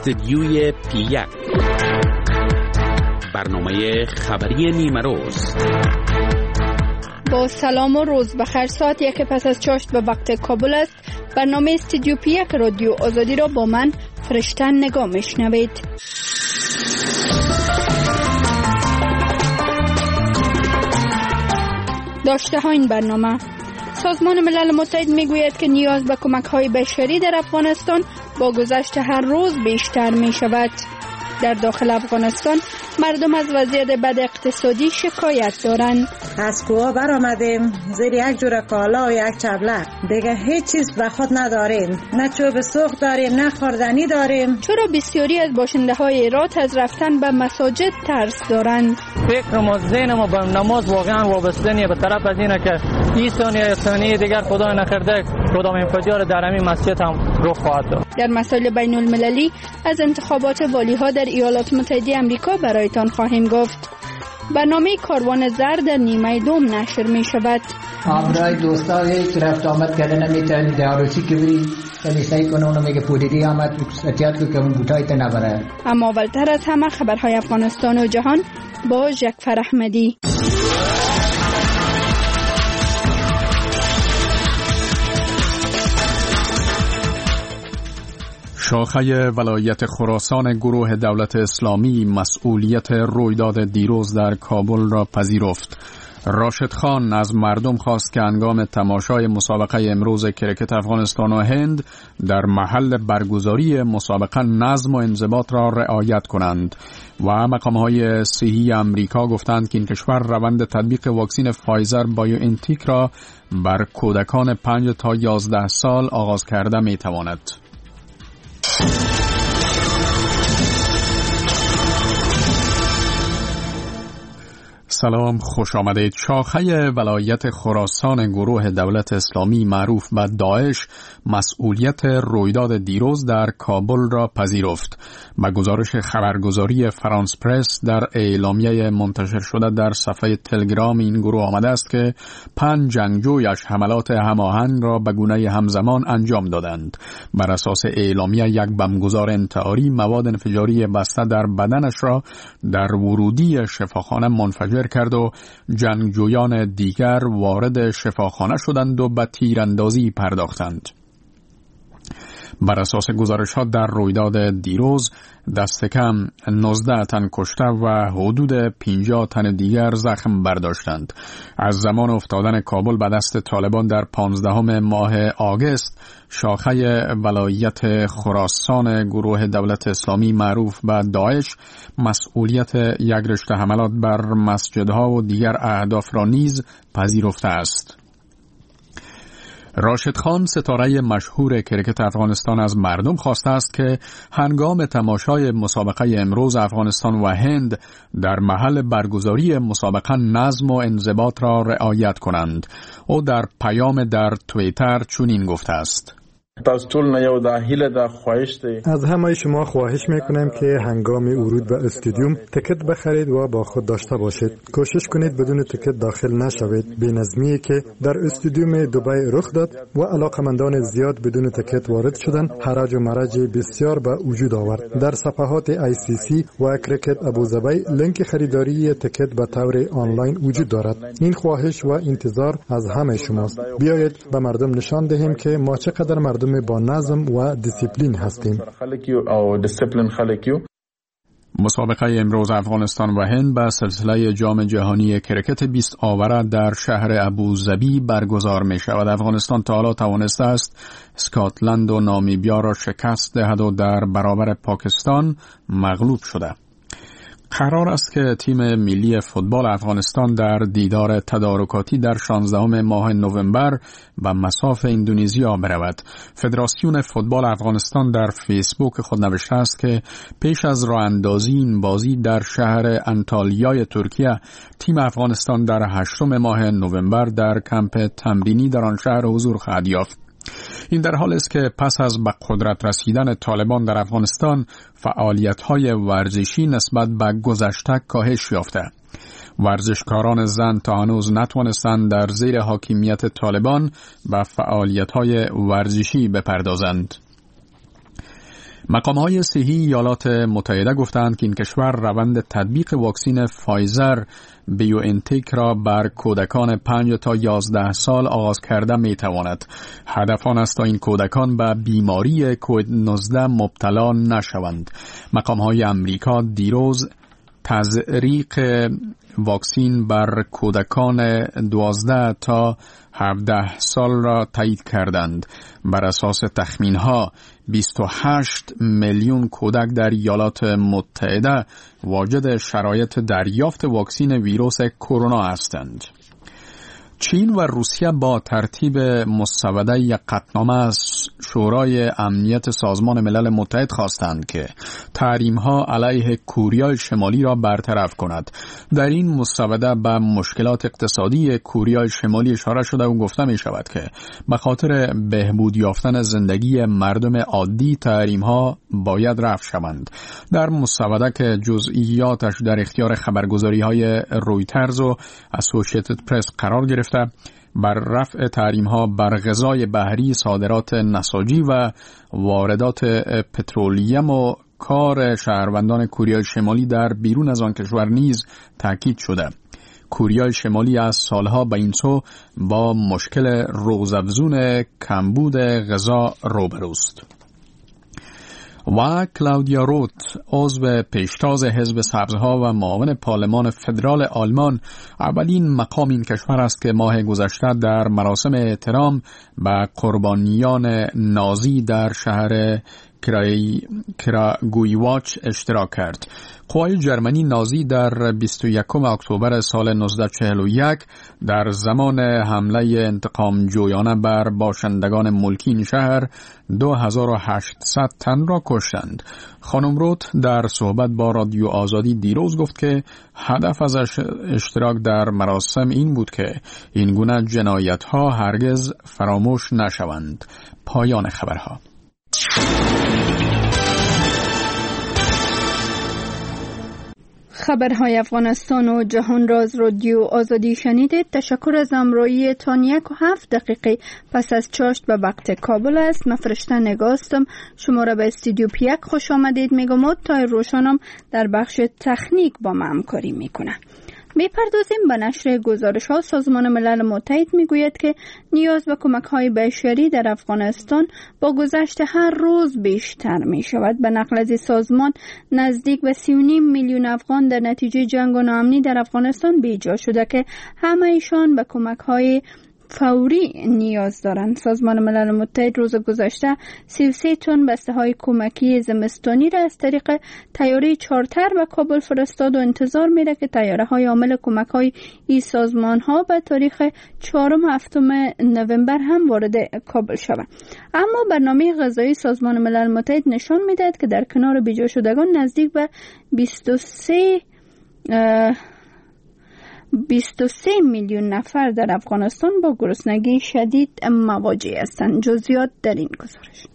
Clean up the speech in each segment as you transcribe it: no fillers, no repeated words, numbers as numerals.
استدیوی پی1 برنامه خبری نیمه روز. با سلام و روز بخیر. ساعت 1 پس از چاشت به وقت کابل است. برنامه استدیو پی1 رادیو آزادی را با من فرشتن نگاه میشنوید. داشته ها این برنامه: سازمان ملل متحد میگوید که نیاز به کمک های بشری در افغانستان با گذشت هر روز بیشتر می شود. در داخل افغانستان مردم از وضعیت بد اقتصادی شکایت دارند. از کوه بر آمدیم زیر یک جور کالا و یک چبلق، دیگه هیچ چیز به خود نداریم، نه چوب سوخت داریم نه خوردنی داریم. چرا بسیاری از باشنده های ایرات از رفتن به مساجد ترس دارند؟ فکر ما ذهن ما به نماز واقعا وابسته نیه، به طرف از اینه که این ثانیه دیگر خدا نکرده کدام انفجار در همین مسجد هم رخ خواهد داد. در مسائل بین المللی از انتخابات والی ها در ایالات متحده آمریکا برایتان خواهیم گفت. برنامه کاروان زر در نیمه دوم نشر می شود. برای دوستا هیچ رفت آمد کردن نمیتونی داروچی که بری کلیسایی کنه، اونو میگه پودری آمد احتیاط که اون بوتایت نبره. اما اولتر از همه خبرهای افغانستان و جهان با جعفر احمدی. شاخه ولایت خراسان گروه دولت اسلامی مسئولیت رویداد دیروز در کابل را پذیرفت. راشد خان از مردم خواست که هنگام تماشای مسابقه امروز کرکت افغانستان و هند در محل برگزاری مسابقه نظم و انضباط را رعایت کنند و مقام‌های صحی امریکا گفتند که این کشور روند تطبیق واکسن فایزر بایوانتیک را بر کودکان 5 تا 11 سال آغاز کرده می‌تواند. سلام، خوش آمدید. شاخه ولایت خراسان گروه دولت اسلامی معروف به داعش مسئولیت رویداد دیروز در کابل را پذیرفت. به گزارش خبرگزاری فرانس پرس در اعلامیه منتشر شده در صفحه تلگرام این گروه آمده است که 5 جنگجویش حملات هماهنگ را به گونه همزمان انجام دادند. بر اساس اعلامیه یک بمبگذار انتحاری مواد انفجاری بسته در بدنش را در ورودی شفاخانه منفجر کرد و جنگجویان دیگر وارد شفاخانه شدند و به تیراندازی پرداختند. بر اساس گزارش‌ها در رویداد دیروز دست کم 19 تن کشته و حدود 50 تن دیگر زخم برداشتند. از زمان افتادن کابل به دست طالبان در 15 ماه آگوست، شاخه ولایت خراسان گروه دولت اسلامی معروف به داعش مسئولیت یک رشته حملات بر مسجدها و دیگر اهداف را نیز پذیرفته است. راشد خان، ستاره مشهور کرکت افغانستان، از مردم خواسته است که هنگام تماشای مسابقه امروز افغانستان و هند در محل برگزاری مسابقه نظم و انضباط را رعایت کنند. او در پیام در توییتر چنین گفته است: از همه شما خواهش میکنم که هنگام ورود به استادیوم تکت بخرید و با خود داشته باشید. کوشش کنید بدون تکت داخل نشوید. بی‌نظمی که در استادیوم دبی رخ داد و علاقمندان زیاد بدون تکت وارد شدن حراج و مرج بسیار به وجود آورد. در صفحات ICC و کرکت ابوظبی لینک خریداری تکت به طور آنلاین وجود دارد. این خواهش و انتظار از همه شماست. بیایید به مردم نشان دهیم که ما چقدر مردم با نظم و دیسیپلین هستیم. مسابقه امروز افغانستان و هند به سلسله جام جهانی کرکت 20 آوره در شهر ابوظبی برگزار می شود. افغانستان تا حالا توانسته است اسکاتلند و نامیبیا را شکست دهد و در برابر پاکستان مغلوب شده. قرار است که تیم ملی فوتبال افغانستان در دیدار تدارکاتی در 16 ماه نوامبر به مصاف اندونزیا برود. فدراسیون فوتبال افغانستان در فیسبوک خود نوشته است که پیش از راه اندازی این بازی در شهر انتالیای ترکیه، تیم افغانستان در 8 ماه نوامبر در کمپ تمرینی در آن شهر حضور خواهد یافت. این در حال است که پس از به قدرت رسیدن طالبان در افغانستان فعالیت‌های ورزشی نسبت به گذشته کاهش یافته. ورزشکاران زن تا هنوز نتوانستند در زیر حاکمیت طالبان به فعالیت‌های ورزشی بپردازند. مقام‌های صحی ایالات متحده گفتند که این کشور روند تطبیق واکسن فایزر بیوانتک را بر کودکان 5 تا 11 سال آغاز کرده می‌تواند. هدف آن است تا این کودکان به بیماری کووید 19 مبتلا نشوند. مقام‌های آمریکا دیروز تزریق واکسن بر کودکان 12 تا 17 سال را تایید کردند. بر اساس تخمین‌ها 28 میلیون کودک در ایالات متحده واجد شرایط دریافت واکسن ویروس کرونا هستند. چین و روسیه با ترتیب مسوده یک قطعنامه از شورای امنیت سازمان ملل متحد خواستند که تحریم‌ها علیه کوریای شمالی را برطرف کند. در این مسوده به مشکلات اقتصادی کوریای شمالی اشاره شده و گفته می شود که به خاطر بهبود یافتن زندگی مردم عادی تحریم‌ها باید رفع شوند. در مسوده که جزئیاتش در اختیار خبرگزاری‌های رویترز و اسوسییتد پرس قرار گرفت بر رفع تحریم‌ها بر غذای بحری، صادرات نساجی و واردات پترولیم و کار شهروندان کوریای شمالی در بیرون از آن کشور نیز تاکید شده. کوریای شمالی از سالها به این سو با مشکل روزافزون کمبود غذا روبروست. و کلاودیا روت، عضو پیشتاز حزب سبزها و معاون پارلمان فدرال آلمان، اولین مقام این کشور است که ماه گذشته در مراسم احترام به قربانیان نازی در شهر کراگویواچ اشتراک کرد. قوای جرمنی نازی در 21 اکتبر سال 1941 در زمان حمله انتقام جویانه بر باشندگان ملکی این شهر 2800 تن را کشتند. خانم روت در صحبت با رادیو آزادی دیروز گفت که هدف از اشتراک در مراسم این بود که این گونه جنایت‌ها هرگز فراموش نشوند. پایان خبرها. خبرهای افغانستان و جهان را از رادیو آزادی شنیدید. تشکر از همراهی تان 1.7 دقیقه پس از چاشت به وقت کابل است. من فرشته نگاستم. شما را به استودیو پیک خوش آمدید میگم. تا روشنم در بخش تکنیک با من همکاری میکنه. میپردازیم به نشر گزارش ها. سازمان ملل متحد میگوید که نیاز به کمک های بشری در افغانستان با گذشت هر روز بیشتر می شود. به نقل از سازمان نزدیک به 3.5 میلیون افغان در نتیجه جنگ و ناامنی در افغانستان بیجا شده که همه ایشان به کمک های فوری نیاز دارند. سازمان ملل متحد روز گذشته 33 تن بسته های کمکی زمستانی را از طریق طیاره چارتر به کابل فرستاد و انتظار میره که طیاره های حامل کمک های این سازمان ها به تاریخ 4 و 7 نوامبر هم وارد کابل شوند. اما برنامه غذایی سازمان ملل متحد نشان میدهد که در کنار بیجا شدگان نزدیک به 23 میلیون نفر در افغانستان با گرسنگی شدید مواجه هستند. جزئیات در این گزارش.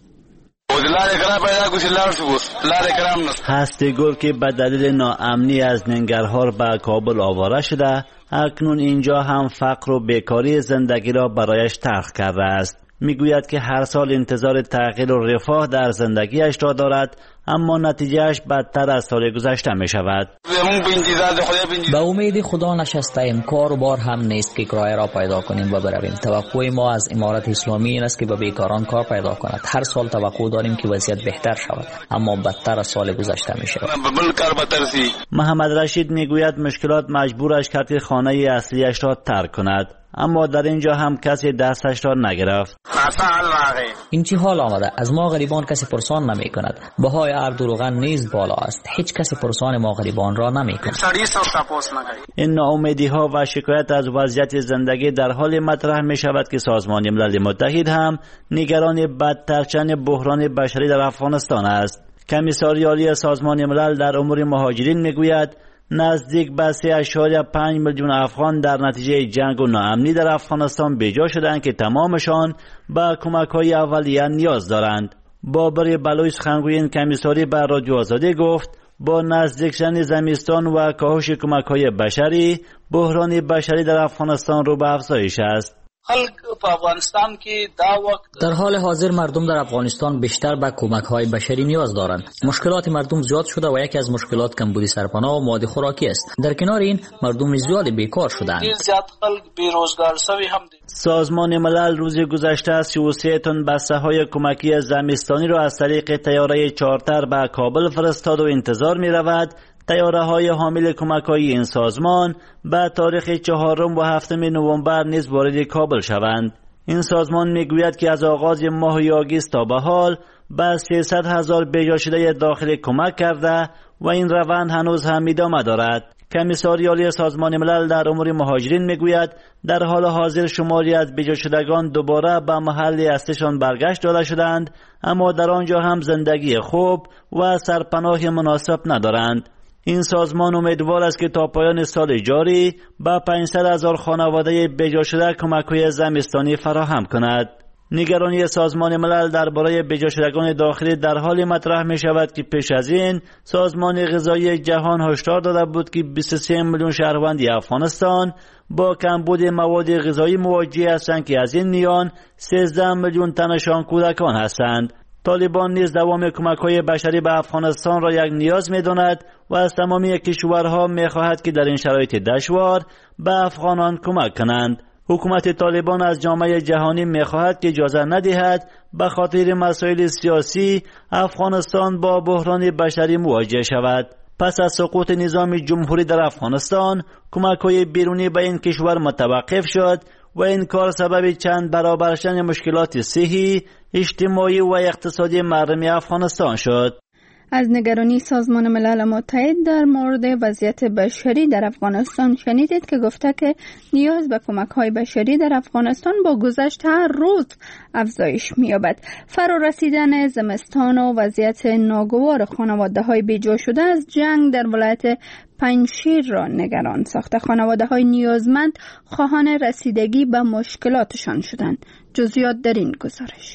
هستی گل که به دلیل ناامنی از ننگرهار به کابل آواره شده، اکنون اینجا هم فقر و بیکاری زندگی را برایش تلخ کرده است. میگوید که هر سال انتظار تغییر و رفاه در زندگیش را دارد، اما نتیجهش بدتر از سال گذشته می شود. به امید خدا نشسته ایم. کار و بار هم نیست که کرایه را پیدا کنیم و برویم. توقع ما از امارت اسلامی این است که به بیکاران کار پیدا کند. هر سال توقع داریم که وضعیت بهتر شود، اما بدتر از سال گذشته می شود. محمد رشید میگوید مشکلات مجبورش کرد که خانه اصلیش را ترک کند، اما در اینجا هم کسی دستش را نگرفت. این چی حال آمده؟ از ما غریبان کسی پرسان نمی کند. بهای ارد و روغن نیز بالا است. هیچ کسی پرسان ما غریبان را نمی کند. این ناامیدی ها و شکایت از وضعیت زندگی در حال مطرح می شود که سازمان ملل متحد هم نگران بدتر شدن بحران بشری در افغانستان است. کمیساری عالی سازمان ملل در امور مهاجرین میگوید نزدیک به 3.5 میلیون افغان در نتیجه جنگ و ناامنی در افغانستان بیجا شدند که تمامشان به کمک‌های اولیه نیاز دارند. بابر بلوچ سخنگوی کمیساری به رادیو آزادی گفت با نزدیک شدن زمستان و کاهش کمک‌های بشری، بحران بشری در افغانستان رو به افزایش است. در حال حاضر مردم در افغانستان بیشتر به کمک‌های بشری نیاز دارند. مشکلات مردم زیاد شده و یکی از مشکلات کمبود سرپناه و مواد خوراکی است. در کنار این مردم زیاد بیکار شدند. سازمان ملل روز گذشته 33 تن بسته‌های کمکی زمستانی را از طریق طیاره چارتر به کابل فرستاد و انتظار می‌رود طیاره‌های حامل کمک‌های این سازمان به تاریخ 4 و 7 نوامبر نیز وارد کابل شوند. این سازمان میگوید که از آغاز ماه آگوست تا به حال به 300,000 بیجا شده داخل کمک کرده و این روند هنوز هم ادامه دارد. کمیساری عالی سازمان ملل در امور مهاجرین میگوید در حال حاضر شماری از بیجا شدگان دوباره به محل اصلیشان برگشت داده شدند، اما در آنجا هم زندگی خوب و سرپناه مناسب ندارند. این سازمان امیدوار است که تا پایان سال جاری به 500,000 خانواده بیجا شده کمک‌های زمستانی فراهم کند. نگرانی سازمان ملل درباره بیجا شدگان داخلی در حال مطرح می شود که پیش از این سازمان غذایی جهان هشدار داده بود که 23 میلیون شهروند افغانستان با کمبود مواد غذایی مواجه هستند که از این میان 13 میلیون تنشان کودکان هستند. طالبان نیز دوام کمک‌های بشری به افغانستان را یک نیاز می‌داند و از تمامی کشورها می‌خواهد که در این شرایط دشوار به افغانان کمک کنند. حکومت طالبان از جامعه جهانی می‌خواهد که اجازه ندهد به خاطر مسائل سیاسی افغانستان با بحران بشری مواجه شود. پس از سقوط نظام جمهوری در افغانستان کمک‌های بیرونی به این کشور متوقف شد و این کار سبب چند برابر شدن مشکلات صحی، اجتماعی و اقتصادی مردم افغانستان شد. از نگرانی سازمان ملل متحد در مورد وضعیت بشری در افغانستان شنیدید که گفته که نیاز به کمک‌های بشری در افغانستان با گذشت هر روز افزایش می‌یابد. فرا رسیدن زمستان و وضعیت ناگوار خانواده‌های بیجا شده از جنگ در ولایت پنجشیر را نگران ساخته. خانواده‌های نیازمند خواهان رسیدگی به مشکلاتشان شدند. جزئیات در این گزارش.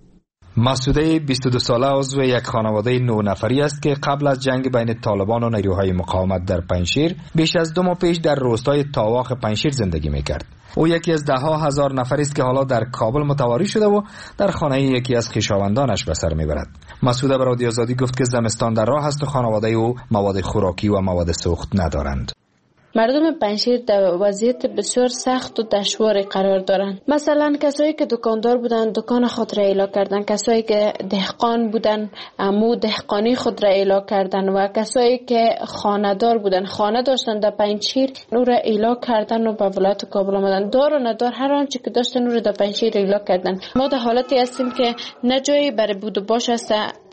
مسعوده 22 ساله عضو یک خانواده 9 نفری است که قبل از جنگ بین طالبان و نیروهای مقاومت در پنجشیر بیش از 2 ماه پیش در روستای تاواخ پنجشیر زندگی میکرد. او یکی از 10,000 نفری است که حالا در کابل متواری شده و در خانه یکی از خویشاوندانش به سر میبرد. مسعوده به رادیو آزادی گفت که زمستان در راه است و خانواده او مواد خوراکی و مواد سوخت ندارند. مردم پنجشیر در وضعیت بسیار سخت و دشواری قرار دارند. مثلا کسایی که دکاندار بودن دکان خود را اعلا کردن، کسایی که دهقان بودن امو دهقانی خود را اعلا کردن و کسایی که خانه‌دار بودن خانه داشتن در پنجشیر او را اعلا کردن و به ولایت کابل آمدن. دار و ندار هر آنچه که داشتن او را در پنجشیر اعلا کردن. ما در حالتی هستیم که نه جایی برای بود و باش است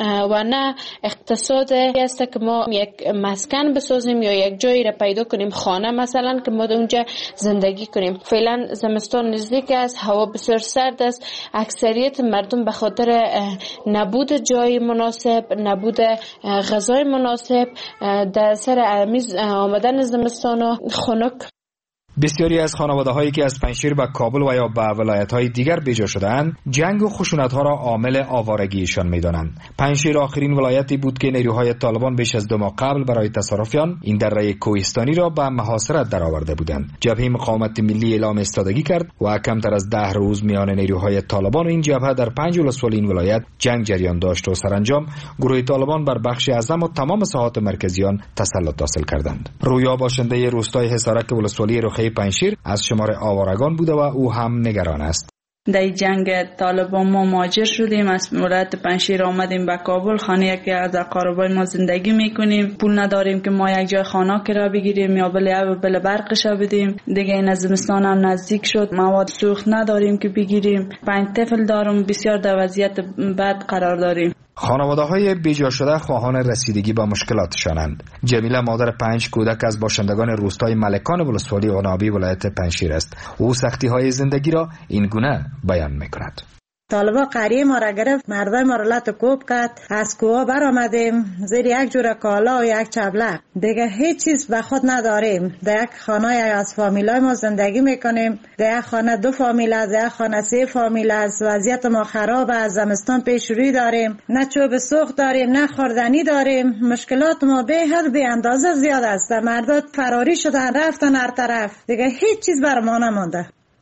و نه اقتصاد است که ما یک مسکن بسازیم یا یک جایی را پیدا کنیم خانه مثلا که ما اونجا زندگی کنیم. فعلا زمستان نزدیک است، هوا بسیار سرد است. اکثریت مردم به خاطر نبود جای مناسب، نبود غذای مناسب در سر میز آمدن زمستان و خنک. بسیاری از خانواده‌هایی که از پنجشیر به کابل و یا به ولایت‌های دیگر بیجا شده‌اند، جنگ و خشونت‌ها را عامل آوارگیشان می‌دانند. پنجشیر آخرین ولایتی بود که نیروهای طالبان بیش از 2 ماه قبل برای تصرفیان این دره کوهستانی را به محاصره درآورده بودند. جبهه مقاومت ملی اعلام ایستادگی کرد و کمتر از 10 روز میان نیروهای طالبان و این جبهه در 5 ولسوالی این ولایت جنگ جریان داشت و سرانجام گروه طالبان بر بخش اعظم و تمام ساحات مرکزی آن تسلط حاصل کردند. رویا باشنده روستای حصارک ولسوالی پنجشیر از شمار آوارگان بوده و او هم نگران است. در جنگ طالبان ما مهاجر شدیم، از ولایت پنجشیر آمدیم به کابل. خانه که از اقاربای ما زندگی میکنیم، پول نداریم که ما یک جای خانه کرا بگیریم یا بل برقش بدیم. دیگه این زمستان هم نزدیک شد، مواد سوخت نداریم که بگیریم. 5 طفل دارم، بسیار در وضعیت بد قرار داریم. خانواده‌های بیجا شده خواهان رسیدگی به مشکلاتشانند. جمیله مادر 5 کودک از باشندگان روستای ملکان ولسوالی عنابی ولایت پنجشیر است. او سختی‌های زندگی را این گونه بیان می‌کند. طالبا قریه ما را گرفت، مردای ما را لط کوب کرد، از کوه بر آمدیم زیر یک جور کالا و یک چبلق. دیگه هیچ چیز به خود نداریم. در یک خانه از فامیلای ما زندگی میکنیم. در یک خانه 2 فامیل است، در یک خانه 3 فامیل است. وضعیت ما خراب است. زمستان پیش روی داریم، نه چوب سوخت داریم، نه خوردنی داریم. مشکلات ما به حد به اندازه زیاد است. مردا فراری شدن، رفتن هر طرف. دیگه هیچ چیز بر ما نمانده.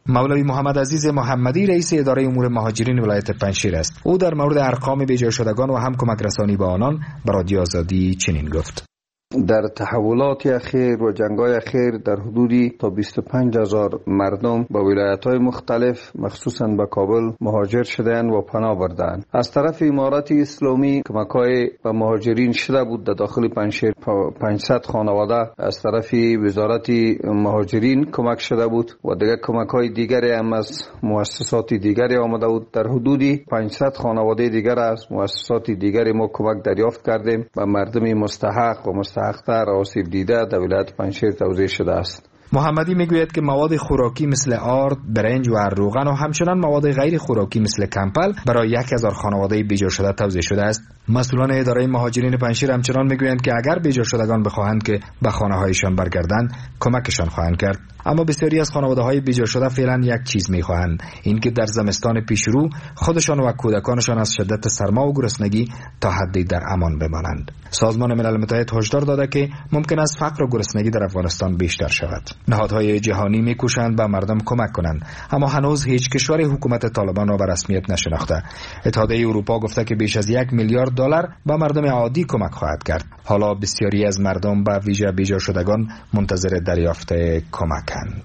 مولوی محمد عزیز محمدی رئیس اداره امور مهاجرین ولایت پنجشیر است. او در مورد ارقام بیجا شدگان و هم کمک رسانی به آنان به رادیو آزادی چنین گفت: در تحولات اخیر و جنگ‌های اخیر در حدودی تا 25,000 مردم با ولایت‌های مختلف مخصوصاً به کابل مهاجر شدند و پناه بردند. از طرف امارت اسلامی کمک‌های به مهاجرین شده بود. در داخل پنجشیر 500 خانواده از طرف وزارت مهاجرین کمک شده بود و دیگر کمک‌های دیگری هم از مؤسسات دیگری آمده بود. در حدودی 500 خانواده دیگر از مؤسسات دیگری ما کمک دریافت کردیم و مردم مستحق و مستحق‌تر آسیب دیده در ولایت پنجشیر توزیع شده است. محمدی میگوید که مواد خوراکی مثل آرد، برنج و روغن و همچنان مواد غیر خوراکی مثل کمپل برای 1000 خانواده بیجا شده توزیع شده است. مسئولان اداره مهاجرین پنجشیر همچنان میگویند که اگر بیجا شدگان بخواهند که به خانه‌هایشان برگردند کمکشان خواهند کرد. اما بسیاری از خانواده‌های بیجا شده فعلا یک چیز می‌خواهند، اینکه در زمستان پیشرو خودشان و کودکانشان از شدت سرما و گرسنگی تا حدی در امان بمانند. سازمان ملل متحد هشدار داده که ممکن است فقر و گرسنگی در افغانستان بیشتر شود. نهادهای جهانی می‌کوشند به مردم کمک کنند، اما هنوز هیچ کشوری حکومت طالبان را به رسمیت نشناخته. اتحادیه اروپا گفته که بیش از $1 میلیارد به مردم عادی کمک خواهد کرد. حالا بسیاری از مردم به ویژه بیجا شدگان منتظر دریافت کمکند.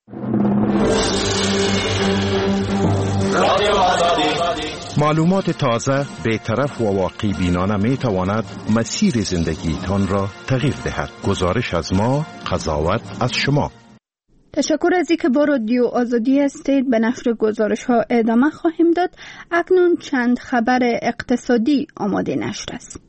معلومات تازه، بی‌طرف و واقعی بینانه می تواند مسیر زندگیتان را تغییر دهد. گزارش از ما، قضاوت از شما. تشکر از اینکه با رادیو آزادی هستید. به نشر گزارش ها ادامه خواهیم داد. اکنون چند خبر اقتصادی آماده نشر است.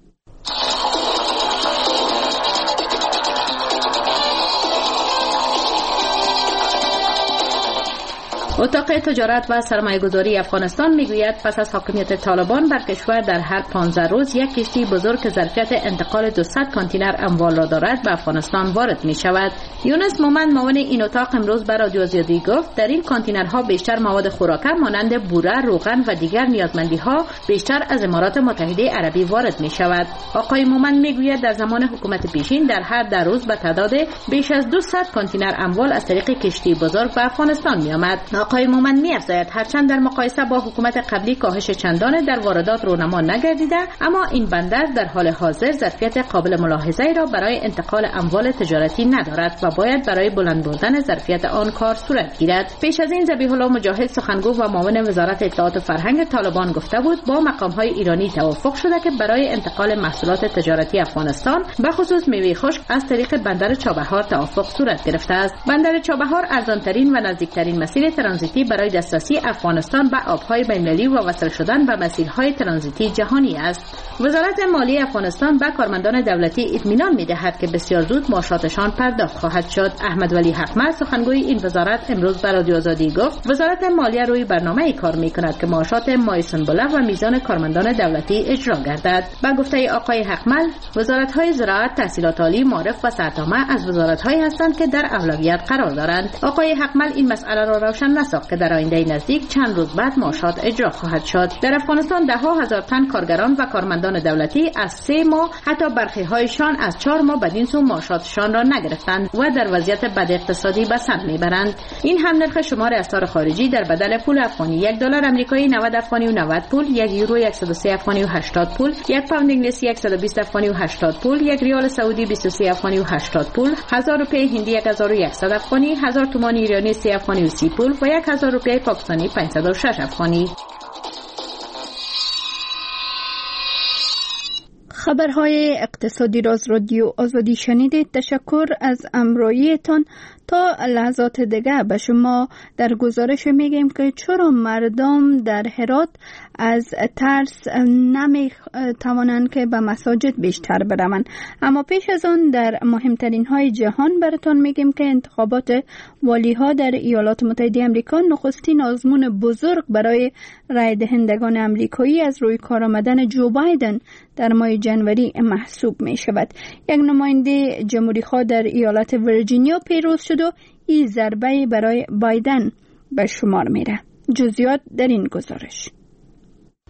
اتاق تجارت و سرمایه‌گذاری افغانستان میگوید پس از حاکمیت طالبان بر کشور در هر 15 روز یک کشتی بزرگ که ظرفیت انتقال 200 کانتینر اموال را دارد به افغانستان وارد می شود. یونس مومند معاون این اتاق امروز به رادیو آزادی گفت در این کانتینرها بیشتر مواد خوراکی مانند بوره، روغن و دیگر نیازمندی‌ها بیشتر از امارات متحده عربی وارد می شود. آقای مومند میگوید در زمان حکومت پیشین در هر 10 روز به تعداد بیش از 200 کانتینر اموال از طریق کشتی بزرگ به افغانستان می آمد. آقای مومند می‌افزاید هرچند در مقایسه با حکومت قبلی کاهش چندانی در واردات رونما نگردیده، اما این بندر در حال حاضر ظرفیت قابل ملاحظه‌ای را برای انتقال اموال تجارتی ندارد و باید برای بلند بردن ظرفیت آن کار صورت گیرد. پیش از این ذبیح الله مجاهد سخنگو و معاون وزارت اطلاعات و فرهنگ طالبان گفته بود با مقام‌های ایرانی توافق شده که برای انتقال محصولات تجارتی افغانستان به خصوص میوه خشک از طریق بندر چابهار توافق صورت گرفته است. بندر چابهار ارزان‌ترین و نزدیکترین مسیر ترانزیتی برای دسترسی افغانستان به آب‌های بین‌المللی و وصل شدن به مسیرهای ترانزیتی جهانی است. وزارت مالی افغانستان به کارمندان دولتی اطمینان می‌دهد که بسیار زود معاشاتشان پرداخت خواهد شد. احمد ولی حقمل سخنگوی این وزارت امروز به رادیو آزادی گفت وزارت مالیه روی برنامه‌ای کار می‌کند که معاشات مای سنبله و میزان کارمندان دولتی اجرا گردد. با گفته آقای حقمل وزارت‌های زراعت، تحصیلات عالی، معارف و سرطامه از وزارت‌هایی هستند که در اولویت قرار دارند. آقای حقمل این مسئله را روشن نساخت که در آینده نزدیک چند روز بعد معاشات اجرا خواهد شد. در افغانستان ده ها هزار تن کارگران و کارمندان دولتی از 3 ماه حتی برخی‌هایشان از 4 ماه بدین سو معاشاتشان را نگرفتند و در وضعیت بد اقتصادی به سر میبرند. این هم نرخ شمار اسعار خارجی در بدل پول افغانی: $1 آمریکایی 90 افغانی و 90 پول، €1 103 افغانی و 80 پول، 1 پوند انگلیسی 120 افغانی و 80 پول، 1 ریال سعودی 23 افغانی و 80 پول، 1000 روپیه هندی 1100 افغانی، 1000 تومان ایرانی 30 افغانی و 30 پول و 1000 روپیه پاکستانی 506 افغانی. خبرهای اقتصادی را از رادیو آزادی شنیدید. تشکر از همراهیتان. تا لحظات دیگه به شما در گزارش میگیم که چرا مردم در هرات از ترس نمی توانند که به مساجد بیشتر بروند. اما پیش از آن در مهمترین های جهان براتون میگیم که انتخابات والی ها در ایالات متحده آمریکا نخستین آزمون بزرگ برای رای دهندگان آمریکایی از روی کار آمدن جو بایدن در ماه جنوری محسوب می شود. یک نماینده جمهوری خواه در ایالت ویرجینیا پیروز شد و این ضربه برای بایدن به شمار میره. جزئیات در این گزارش.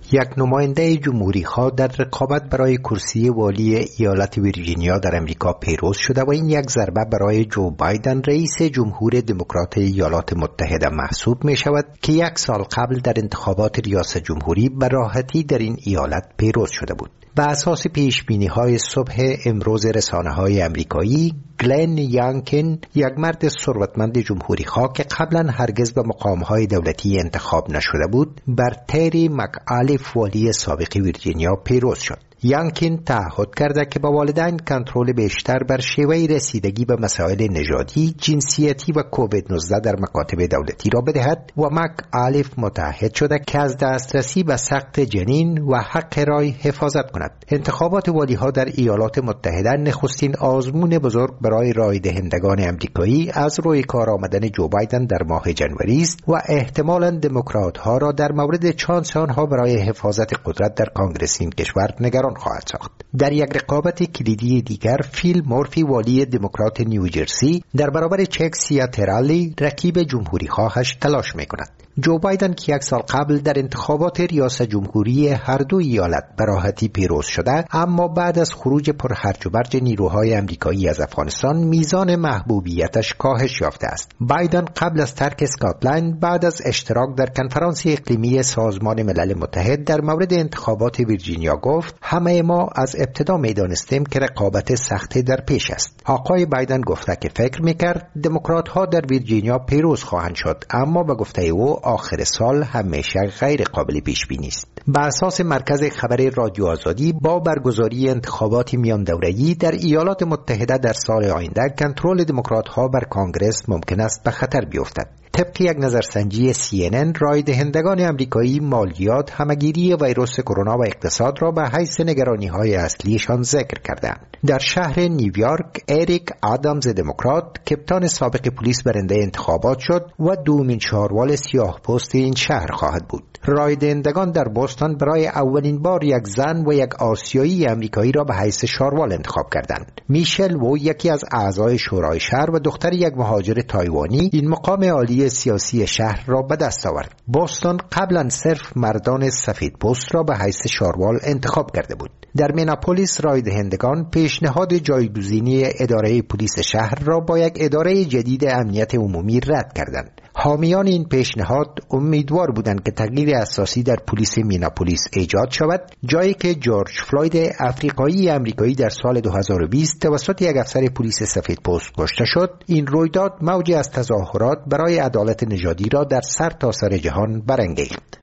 یک نماینده جمهوری‌خواه در رقابت برای کرسی والی ایالت ویرجینیا در امریکا پیروز شده و این یک ضربه برای جو بایدن رئیس جمهور دموکرات ایالات متحده محسوب می شود که 1 سال قبل در انتخابات ریاست جمهوری به راحتی در این ایالت پیروز شده بود. بر اساس پیشبینی‌های صبح امروز رسانه‌های آمریکایی، گلن یانکین، یک مرد ثروتمند جمهوری‌خواه که قبلا هرگز به مقام‌های دولتی انتخاب نشده بود، بر تری مک‌آلیف والی سابق ویرجینیا پیروز شد. یانکین تعهد کرده که با والدین کنترل بیشتر بر شیوه رسیدگی به مسائل نژادی، جنسیتی و کووید 19 در مکاتب دولتی را بدهد و مک‌آلیف متعهد شده که از دسترسی به سقط جنین و حق رای حفاظت کند. انتخابات والی‌ها در ایالات متحده نخستین آزمون بزرگ برای رای دهندگان آمریکایی از روی کار آمدن جو بایدن در ماه جنوری است و احتمالاً دموکرات‌ها را در مورد چانس آنها برای حفاظت قدرت در کانگرس این کشور نگران خواهد ساخت. در یک رقابت کلیدی دیگر، فیل مورفی والی دموکرات نیوجرسی در برابر چک سیاترالی رقیب جمهوری خواهش تلاش می‌کند. جو بایدن که 1 سال قبل در انتخابات ریاست جمهوری هر دو ایالت به راحتی پیروز شده، اما بعد از خروج پرهرج و مرج نیروهای آمریکایی از افغانستان میزان محبوبیتش کاهش یافته است. بایدن قبل از ترک اسکاتلند بعد از اشتراک در کنفرانس اقلیمی سازمان ملل متحد در مورد انتخابات ویرجینیا گفت: همه ما از ابتدا می‌دانستیم که رقابت سختی در پیش است. آقای بایدن گفته که فکر می‌کرد دموکرات‌ها در ویرجینیا پیروز خواهند شد، اما به گفته او آخر سال همیشه غیر قابل پیش بینی است. بر اساس مرکز خبر رادیو آزادی، با برگزاری انتخابات میان دوره‌ای در ایالات متحده در سال آینده، کنترل دموکرات‌ها بر کانگرس ممکن است به خطر بیفتد. طبق یک نظرسنجی CNN، رای دهندگان آمریکایی مالیات، همگیری ویروس کرونا و اقتصاد را به حیث نگرانی‌های اصلیشان ذکر کردند. در شهر نیویورک، اریک آدامز دموکرات، کپتان سابق پلیس برنده انتخابات شد و دومین شهروال سیاه پوست این شهر خواهد بود. رای دهندگان در بوستون برای اولین بار یک زن و یک آسیایی آمریکایی را به حیث شهروال انتخاب کردند. میشل وو، یکی از اعضای شورای شهر و دختر یک مهاجر تایوانی، این مقام عالی سیاسی شهر را به دست آورد. بوستون قبلا صرف مردان سفید پوست را به حیث شهروال انتخاب کرده بود. در میناپولیس، رای دهندگان پیشنهاد جایگزینی اداره پلیس شهر را با یک اداره جدید امنیت عمومی رد کردند. حامیان این پیشنهاد امیدوار بودند که تغییر اساسی در پلیس میناپولیس ایجاد شود، جایی که جورج فلوید آفریقایی امریکایی در سال 2020 توسط یک افسر پلیس سفیدپوست کشته شد. این رویداد موجی از تظاهرات برای عدالت نژادی را در سرتاسر جهان برانگیخت.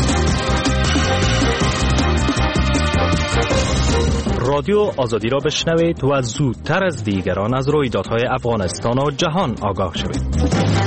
رادیو آزادی را بشنوید و زودتر از دیگران از رویدادهای افغانستان و جهان آگاه شوید.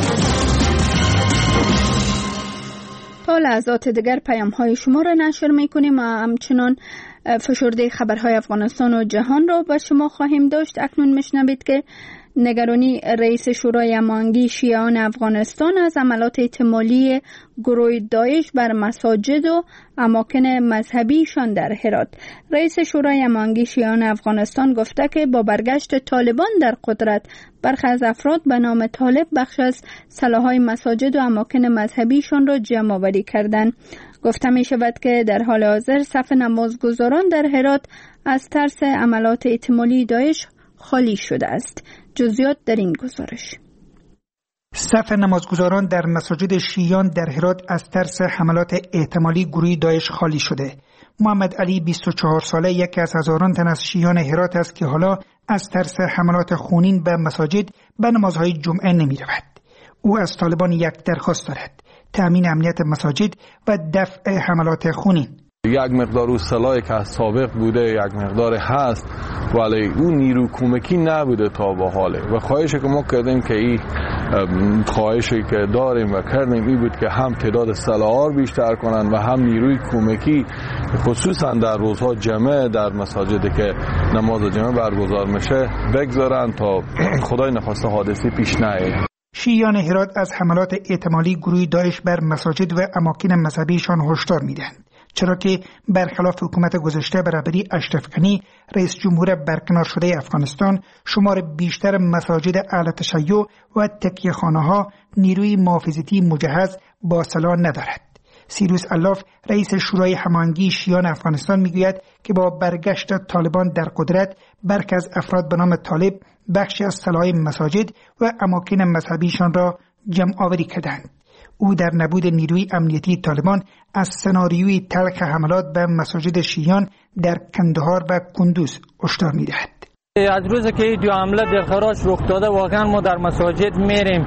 تا لحظات دیگر پیام‌های شما را نشر می‌کنیم و همچنان فشرده خبرهای افغانستان و جهان را به شما خواهیم داشت. اکنون میشنوید که نگرانی رئیس شورای امنیتی شیعیان افغانستان از عملات احتمالی گروه داعش بر مساجد و اماکن مذهبیشان در هرات. رئیس شورای امنیتی شیعیان افغانستان گفته که با برگشت طالبان در قدرت، برخی از افراد به نام طالب بخش از سلاح‌های مساجد و اماکن مذهبیشان را جمع آوری کردند. گفته می شود که در حال حاضر صف نمازگزاران در هرات از ترس عملات احتمالی داعش خالی شده است. جزئیات در این گزارش. صف نمازگزاران در مساجد شیعیان در هرات از ترس حملات احتمالی گروه داعش خالی شده. محمد علی 24 ساله یکی از هزاران تن از شیعیان هرات است که حالا از ترس حملات خونین به مساجد به نمازهای جمعه نمی رود. او از طالبان یک درخواست دارد: تأمین امنیت مساجد و دفع حملات خونین. یک مقدار او سلاحی که از سابق بوده یک مقدار هست، ولی اون نیرو کمکی نبوده تا به حاله و خواهشی که ما کردیم که این خواهشی که داریم و کردیم این بود که هم تعداد سلاح بیشتر کنن و هم نیروی کمکی خصوصا در روزها جمعه در مساجدی که نماز جمعه برگزار میشه بگذارن تا خدای نخواسته حادثی پیش نیاد. شیعیان هرات از حملات احتمالی گروه داعش بر مساجد و اماکن مذهبیشان هشدار میدهند، چرا که برخلاف حکومت گذشته برابری اشرف غنی، رئیس جمهور برکنار شده افغانستان، شمار بیشتر مساجد اهل تشیع و تکیه‌خانه‌ها نیروی محافظتی مجهز با سلاح ندارد. سیروس الاف رئیس شورای هماهنگی شیعیان افغانستان میگوید که با برگشت طالبان در قدرت برخی از افراد به نام طالب بخشی از صلاح مساجد و اماکن مذهبیشان را جمع آوری کردند. او در نبود نیروی امنیتی طالبان از سناریوی تلخ حملات به مساجد شیعیان در کندهار و کندوز هشدار می‌دهد. از روزی که دو حمله دلخراش رخ داده واقعا ما در مساجد میریم.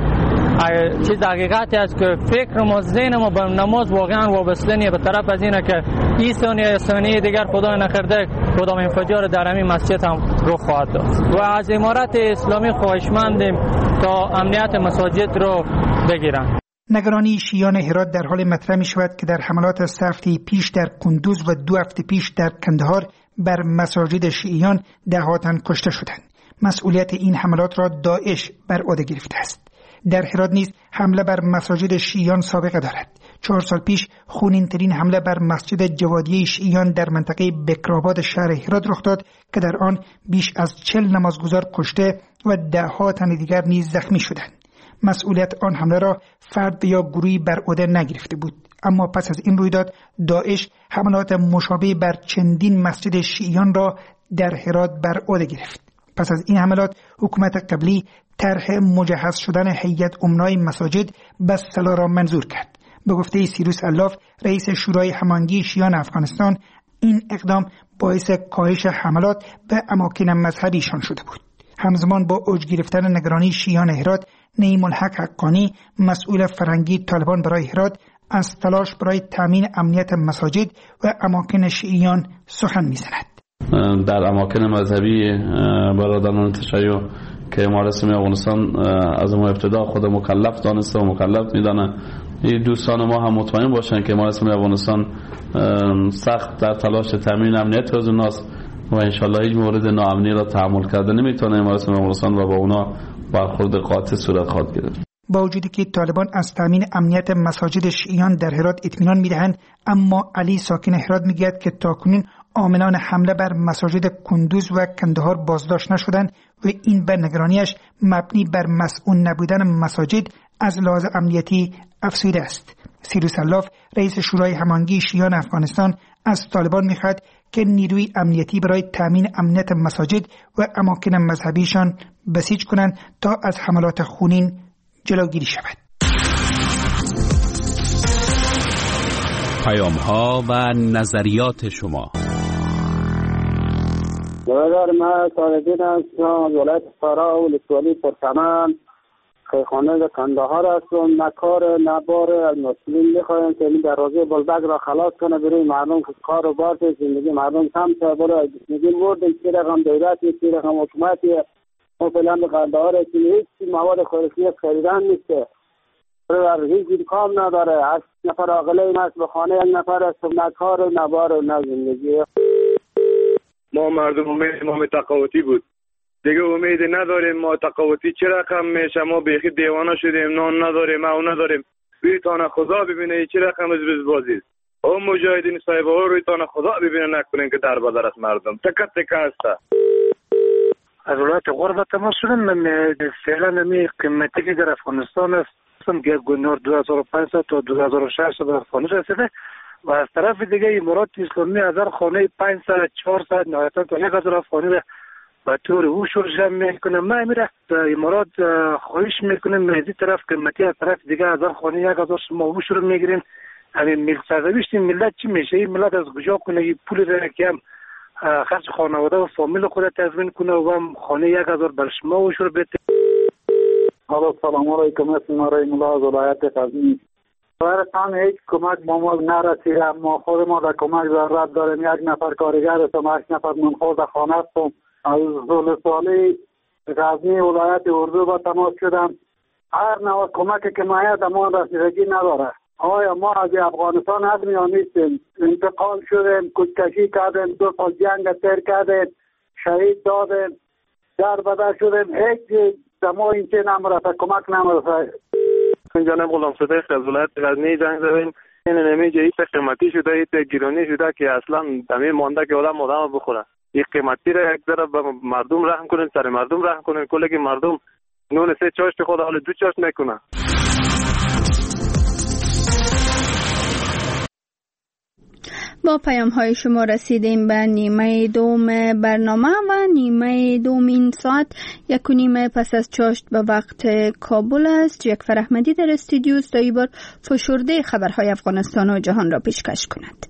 چیز حقیقتی است که فکر ما ذهن ما به نماز واقعا وابسته نیست، به طرف از اینه که این ثانیه دیگر خدا نکرده کدام انفجار در همین مسجد هم رخ خواهد داد و از امارت اسلامی خواهشمندیم تا امنیت مساجد رو بگیرن. نگرانی شیعیان هرات در حال مطرح می شود که در حملات 3 هفته پیش در کندوز و 2 هفته پیش در کندهار بر مساجد شیعیان ده‌ها تن کشته شدند. مسئولیت این حملات را داعش بر عهده گرفته است. در هرات نیز حمله بر مساجد شیعیان سابقه دارد. 4 سال پیش خونین‌ترین حمله بر مسجد جوادیه شیعیان در منطقه بکرآباد شهر هرات رخ داد که در آن بیش از 40 نمازگزار کشته و ده‌ها تن دیگر نیز زخمی شدند. مسئولیت آن حمله را فرد یا گروهی بر عهده نگرفته بود، اما پس از این رویداد داعش حملات مشابه بر چندین مسجد شیعیان را در هرات بر عهده گرفت. پس از این حملات حکومت قبلی طرح مجهز شدن هیئت امنای مساجد به صلاح را منظور کرد. به گفته سیروس الاف رئیس شورای هماهنگی شیعیان افغانستان، این اقدام باعث کاهش حملات به اماکن مذهبیشان شده بود. همزمان با اوج گرفتن نگرانی شیعیان هرات، نعیم الحق حقانی مسئول فرهنگی طالبان برای هرات از تلاش برای تامین امنیت مساجد و اماکن شیعیان سخن می‌زند. در اماکن مذهبی برادران تشیع که امارت اسلامی افغانستان از ما ابتدا خود مکلف دانسته و مکلف میدانه، این دوستان ما هم مطمئن باشن که امارت اسلامی افغانستان سخت در تلاش تامین امنیت از اوناست و انشالله هیچ مورد ناامنی را تحمل کرده نمیتونه امارت اسلامی افغانستان و با اونا برخورد قاطع صورت خواهد گرفت. با وجودی که طالبان از تامین امنیت مساجد شیعیان در هرات اطمینان میدهند، اما علی ساکن هرات میگوید که تاکنون عاملان حمله بر مساجد کندوز و کندهار بازداشت نشدند و این به نگرانیش مبنی بر مسئول نبودن مساجد از لحاظ امنیتی افزوده است. سیروس الاف رئیس شورای هماهنگی شیعیان افغانستان از طالبان میخواد که نیروی امنیتی برای تامین امنیت مساجد و اماکن مذهبیشان بسیج کنند تا از حملات خونین جلوگیری شود. پیام‌ها و نظریات شما. برادر من صادقین هستم از ولایت فرا ولسوالی پرچمن خیخانه کندهار هستم. نکار نبار از مسئولین میخوایم که این دروازه بلبک را خلاص کنه برای مردم که کار و بار زندگی مردم کم شه. برای میگیم بردیم چی رقم دولتی چی رقم حکومتی ما فعلا به کندهار هیچ مواد خوراکی خریدن نیسته، برای هیچ کام نداره. 8 نفر عاقله این است به خانه 1 نفر است، نه کار و نه بار و نه زندگی. ما مردم امید ما تقاوتی بود دیگه، امید نداریم. ما تقاوتی چه رقم میشه؟ ما بیخی دیوانه شدیم، نان نداریم، او نداریم. رویتان خدا ببینه چه رقم از بازی او مجاهدین صاحبه ها رویتان خدا ببینه نکنین که در بدر از مردم تکت تکه هسته. از ولایت غربت ما شدن من فعلا نمی قیمتی که در افغانستان است که گنور 2500 تا 2600 در خانه رسیده و از طرف دیگه امارات اسلامی از هر خانه 500 400 نهایتا تا 1000 افغانی را به طور او شرجم میکنه. ما میره امارات خواهش میکنیم مهدی طرف قیمتی از طرف دیگه از هر خانه 1000 شما او شروع میگیرین. همین ملت سرزویشت ملت چی میشه؟ این ملت از کجا کنه این پول را که هم خرج خانواده و فامیل خود تضمین کنه و هم خانه 1000 بر شما او شروع بده. سلام علیکم. اسم رحیم الله از ولایت غزنی. برایتان هیچ کمک با ما نرسیده، اما خود ما در کمک ضرورت داریم. 1 نفر کارگر هستم، 8 نفر منخور خانه هستم. از ولسوالی غزنی ولایت اردو با تماس شدم. هر نوع کمکی که مایه دمان رسیدگی نداره. آیا ما از افغانستان آدمی ها نیستیم؟ انتقال شدیم، کشکشی کردیم، 2 سال جنگ تیر کردیم، شهید دادیم، در بدر شدیم. هیچ دما این چه نمرسه، کمک نمرسه. جناب غلام صدیق از ولایت غزنی زنگ زدیم. این نمیجه ایت قیمتی شده، ایت گرانی شده که اصلا دمی مانده که آدم بخوره. این قیمتی را یک ذره به مردم رحم کنین، سر مردم رحم کنین. کلی که مردم نون 3 چاشت خود حال 2 چاشت میکنه. با پیام های شما رسیدیم به نیمه دوم برنامه و نیمه دوم این ساعت 1:30 پس از چاشت به وقت کابل است. جعفر احمدی در استودیو است تا این بار فشرده خبرهای افغانستان و جهان را پیشکش کند.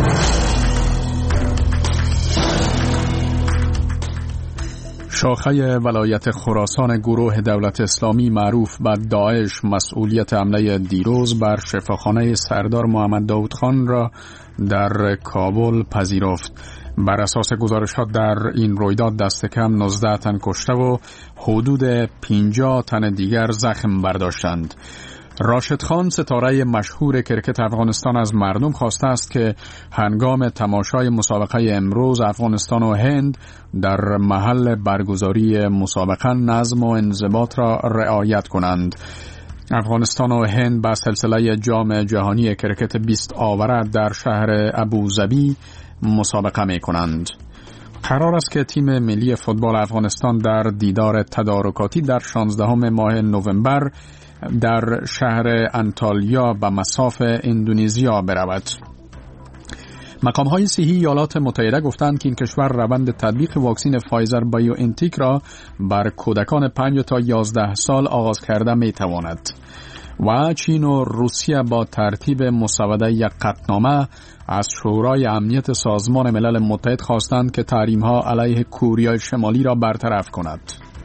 شاخه ولایت خراسان گروه دولت اسلامی معروف به داعش مسئولیت حمله دیروز بر شفاخانه سردار محمد داود خان را در کابل پذیرفت. بر اساس گزارشات در این رویداد دست کم 19 تن کشته و حدود 50 تن دیگر زخم برداشتند. راشد خان ستاره مشهور کرکت افغانستان از مردم خواسته است که هنگام تماشای مسابقه امروز افغانستان و هند در محل برگزاری مسابقه نظم و انضباط را رعایت کنند. افغانستان و هند با سلسله جام جهانی کرکت 20 آوره در شهر ابوظبی مسابقه می کنند. قرار است که تیم ملی فوتبال افغانستان در دیدار تدارکاتی در 16 ماه نوامبر در شهر انتالیا به مصاف اندونزیا برود. مقام‌های صحی ایالات متحده گفتند که این کشور روند تطبیق واکسن فایزر بایو انتیک را بر کودکان 5 تا 11 سال آغاز کرده می‌تواند. و چین و روسیه با ترتیب مسوده یک قطعنامه از شورای امنیت سازمان ملل متحد خواستند که تحریم‌ها علیه کره شمالی را برطرف کند.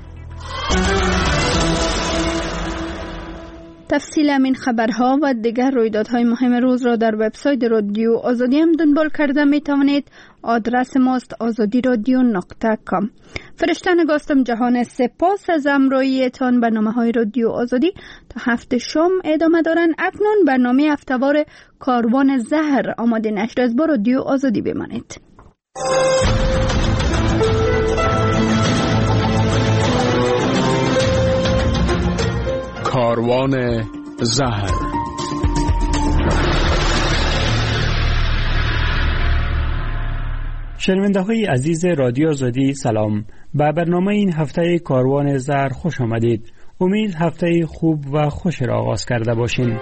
تفصیل همین خبرها و دیگر رویدادهای مهم روز را در وبسایت رادیو آزادی هم دنبال کرده می توانید. آدرس ماست azadiradyo.com. فرشته نگاستم جهان، سپاس از همراهیتان. برنامه‌های رادیو آزادی تا هفته شام ادامه دارن. اکنون برنامه هفته‌وار کاروان زهر آماده نشر از با رادیو آزادی بمانید. کاروان زهر. شنونده های عزیز رادیو آزادی سلام. به برنامه این هفته کاروان زهر خوش آمدید. امید هفته خوب و خوش را آغاز کرده باشین.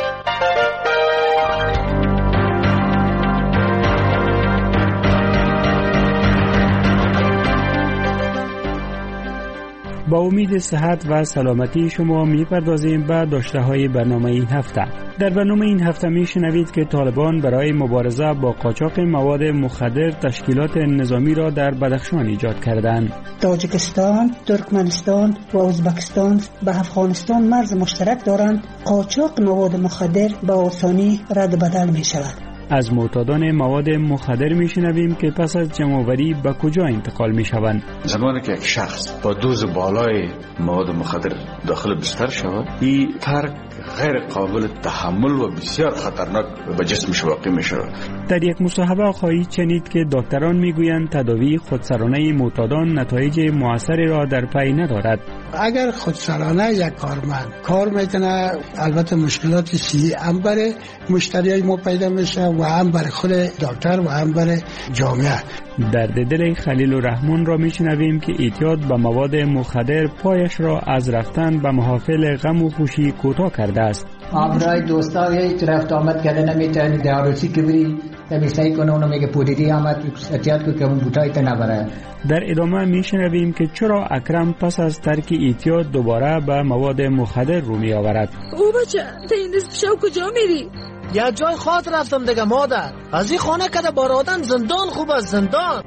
با امید صحت و سلامتی شما میپردازیم به داشته‌های برنامه این هفته. در برنامه این هفته میشنوید که طالبان برای مبارزه با قاچاق مواد مخدر تشکیلات نظامی را در بدخشان ایجاد کردند. تاجیکستان، ترکمنستان و ازبکستان به افغانستان مرز مشترک دارند. قاچاق مواد مخدر به آسانی رد بدل می شود. از معتادان مواد مخدر میشنویم که پس از جمع‌آوری به کجا انتقال میشوند. زمانی که یک شخص با دوز بالای مواد مخدر داخل بستر شود، این ترک غیر قابل تحمل و بسیار خطرناک به جسمش واقع میشود. در یک مصاحبه خواهید شنید که دکتران میگویند تداوی خودسرانه معتادان نتایج موثری را در پی ندارد. اگر خودسرانه یک کارمند کار میکنه، البته مشکلات صحی هم برای مشتریای ما پیدا میشه و هم برای خود دکتر و هم برای جامعه. درد دل خلیل الرحمن را میشنویم که اعتیاد به مواد مخدر پایش را از رفتن به محافل غم و خوشی کوتاه کرده است. برای دوستا یک رفت آمد کرده نمیتونی داروسی که بری نمیسایی کنه، اونو میگه پودیدی آمد احتیاط کو که اون بوتای تا نبره. در ادامه میشنویم که چرا اکرم پس از ترک اعتیاد دوباره به مواد مخدر رو میآورد. او بچه تا این نصف شب کجا میری؟ یا جای خاط رفتم دیگه مادر. از این خانه کده بارادن زندان خوب است، زندان.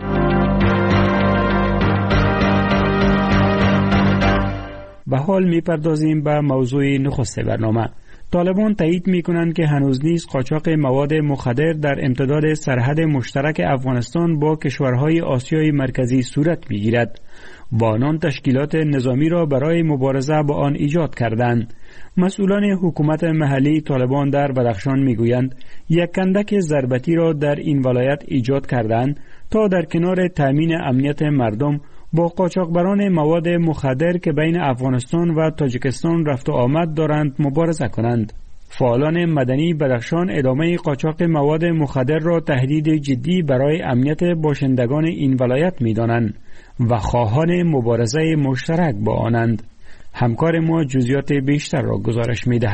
به حال میپردازیم به موضوع نخست برنامه. طالبان تایید میکنند که هنوز نیز قاچاق مواد مخدر در امتداد سرحد مشترک افغانستان با کشورهای آسیای مرکزی صورت میگیرد. با آنان تشکیلات نظامی را برای مبارزه با آن ایجاد کردند. مسئولان حکومت محلی طالبان در بدخشان میگویند یک کندک ضربتی را در این ولایت ایجاد کردند تا در کنار تامین امنیت مردم با قاچاقبران مواد مخدر که بین افغانستان و تاجیکستان رفت و آمد دارند مبارزه کنند. فعالان مدنی بدخشان ادامه قاچاق مواد مخدر را تهدید جدی برای امنیت باشندگان این ولایت می‌دانند و خواهان مبارزه مشترک با آنند. همکار ما جزئیات بیشتر را گزارش می‌دهد.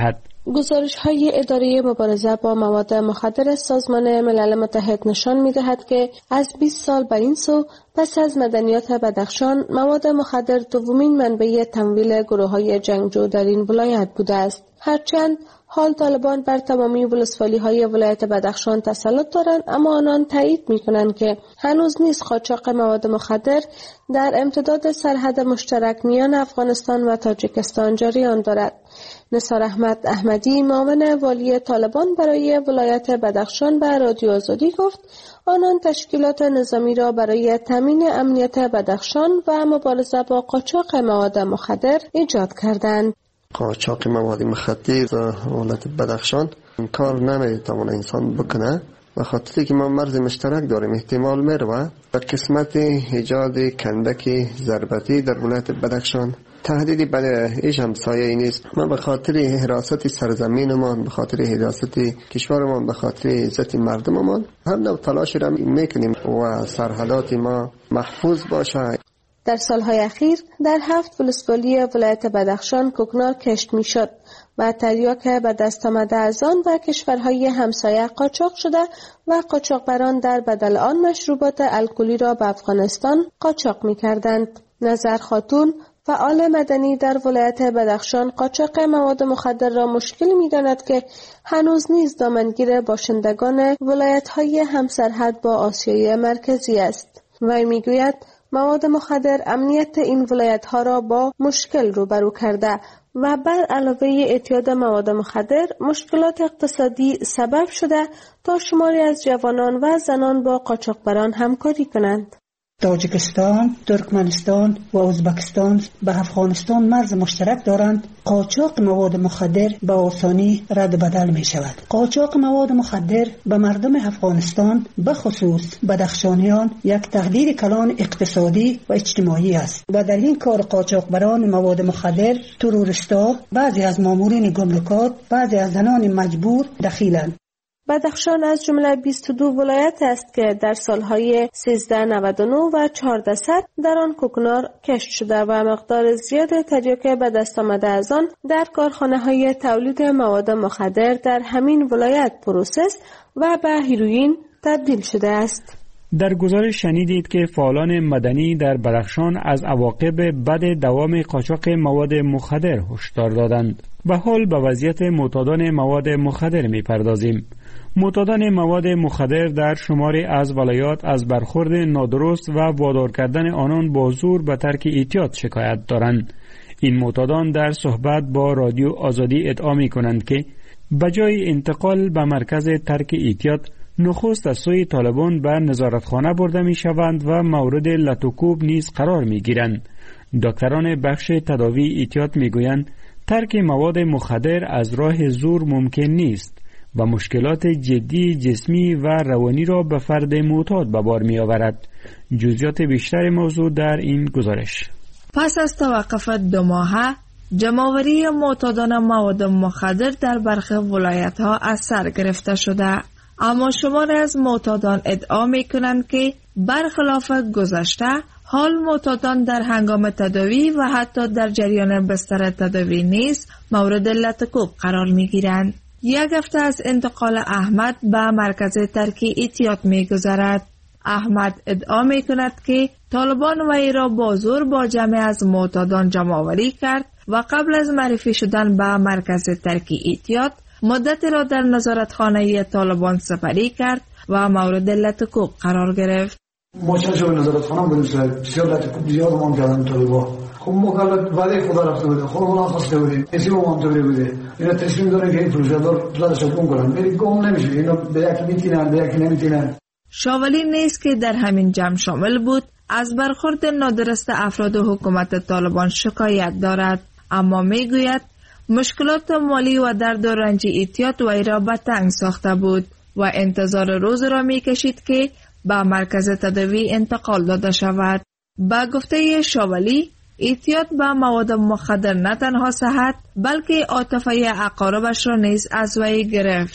گزارش‌های اداره مبارزه با مواد مخدر سازمان ملل متحد نشان می‌دهد که از 20 سال به این سو پس از مدنیات بدخشان مواد مخدر دومین منبع تمویل گروه‌های جنگجو در این ولایت بوده است. هرچند حال طالبان بر تمامی ولسوالی‌های ولایت بدخشان تسلط دارند، اما آنان تایید می‌کنند که هنوز نیز قاچاق مواد مخدر در امتداد سرحد مشترک میان افغانستان و تاجیکستان جریان دارد. نثار احمد احمدی، معاون والی طالبان برای ولایت بدخشان، به رادیو آزادی گفت آنان تشکیلات نظامی را برای تامین امنیت بدخشان و مبارزه با قاچاق مواد مخدر ایجاد کردند. قاچاق مواد مخدر در ولایت بدخشان این کار نمیتونه انسان بکنه، به خاطری که ما مرز مشترک داریم. احتمال میره در قسمت ایجاد کندک ضربتی در ولایت بدخشان تهدیدی برای ایش همسایه نیست. ما به خاطر حراست سرزمینمان، به خاطر حراست کشورمان، به خاطر عزت مردممان هر نوع تلاش را میکنیم و سرحدات ما محفوظ باشه. در سالهای اخیر در 7 ولسوالی ولایت بدخشان کوکنار کشت میشد و تریاک به دست آمده از آن و کشورهای همسایه قاچاق شده و قاچاقبران در بدل آن مشروبات الکلی را به افغانستان قاچاق میکردند. نظر خاتون، فعال مدنی در ولایت بدخشان، قاچاق مواد مخدر را مشکل می‌داند که هنوز نیز دامنگیر باشندگان ولایت‌های همسرحد با آسیای مرکزی است. وی می‌گوید مواد مخدر امنیت این ولایت‌ها را با مشکل روبرو کرده و بر علاوه اعتیاد مواد مخدر مشکلات اقتصادی سبب شده تا شماری از جوانان و زنان با قاچاقبران همکاری کنند. تاجیکستان، ترکمنستان و ازبکستان به افغانستان مرز مشترک دارند. قاچاق مواد مخدر به آسانی رد بدل می شود. قاچاق مواد مخدر به مردم افغانستان به خصوص بدخشانیان یک تهدید کلان اقتصادی و اجتماعی است و در این کار قاچاقبران مواد مخدر، تروریستا، بعضی از مامورین گمرکات، بعضی از زنان مجبور دخیلند. بدخشان از جمله 22 ولایت است که در سالهای 1399 و 1400 در آن کوکنار کشت شده و مقدار زیاد تریاک به دست آمده از آن در کارخانه‌های تولید مواد مخدر در همین ولایت پروسس و به هیروئین تبدیل شده است. در گزارش شنیدید که فعالان مدنی در بدخشان از عواقب بد دوام قاچاق مواد مخدر هشدار دادند. به حال به وضعیت معتادان مواد مخدر می‌پردازیم. معتادان مواد مخدر در شماری از ولایات از برخورد نادرست و وادار کردن آنان با زور به ترک اعتیاد شکایت دارند. این معتادان در صحبت با رادیو آزادی ادعا می‌کنند که بجای انتقال به مرکز ترک اعتیاد نخست از سوی طالبان به نظارتخانه برده می‌شوند و مورد لطوکوب نیز قرار می‌گیرند. دکتران بخش تداوی اعتیاد می‌گویند ترک مواد مخدر از راه زور ممکن نیست و مشکلات جدی جسمی و روانی را به فرد معتاد به بار می آورد. جزئیات بیشتر موضوع در این گزارش. پس از توقف 2 ماهه جمع‌آوری معتادان مواد مخدر در برخی ولایت‌ها از سر گرفته شده، اما شماری از معتادان ادعا می‌کنند که برخلاف گذشته حال معتادان در هنگام تداوی و حتی در جریان بستر تداوی نیز مورد لطکوب قرار می‌گیرند. 1 هفته از انتقال احمد به مرکز ترک اعتیاد می‌گذرد. احمد ادعا می‌کند که طالبان وی را با زور با جمع از معتادان جمع‌آوری کرد و قبل از معرفی شدن به مرکز ترک اعتیاد مدت را در نظارتخانه طالبان سپری کرد و مورد لطکوب قرار گرفت. ما چند شب نظارتخانه بودیم صاحب، بسیار لطکوب زیاد ما کردن طالبا. خب ما کلا ولی خدا رفته بوده، خدا خواسته بودیم، کسی با ما طوری بوده. اینا تصمیم دارن که این پروژه دار دارش گم کنن، ولی گم نمیشه. اینا به یکی میتینن، به یکی نمیتینن. شاولی نیست که در همین جمع شامل بود، از برخورد نادرست افراد حکومت طالبان شکایت دارد، اما میگوید مشکلات مالی و درد و رنج اعتیاد وی را به تنگ ساخته بود و انتظار روز را میکشید که به مرکز تداوی انتقال داده شود. با گفته شاولی اعتیاد به مواد مخدر نه تنها صحت بلکه عاطفه اقاربش را نیز از وی گرفت.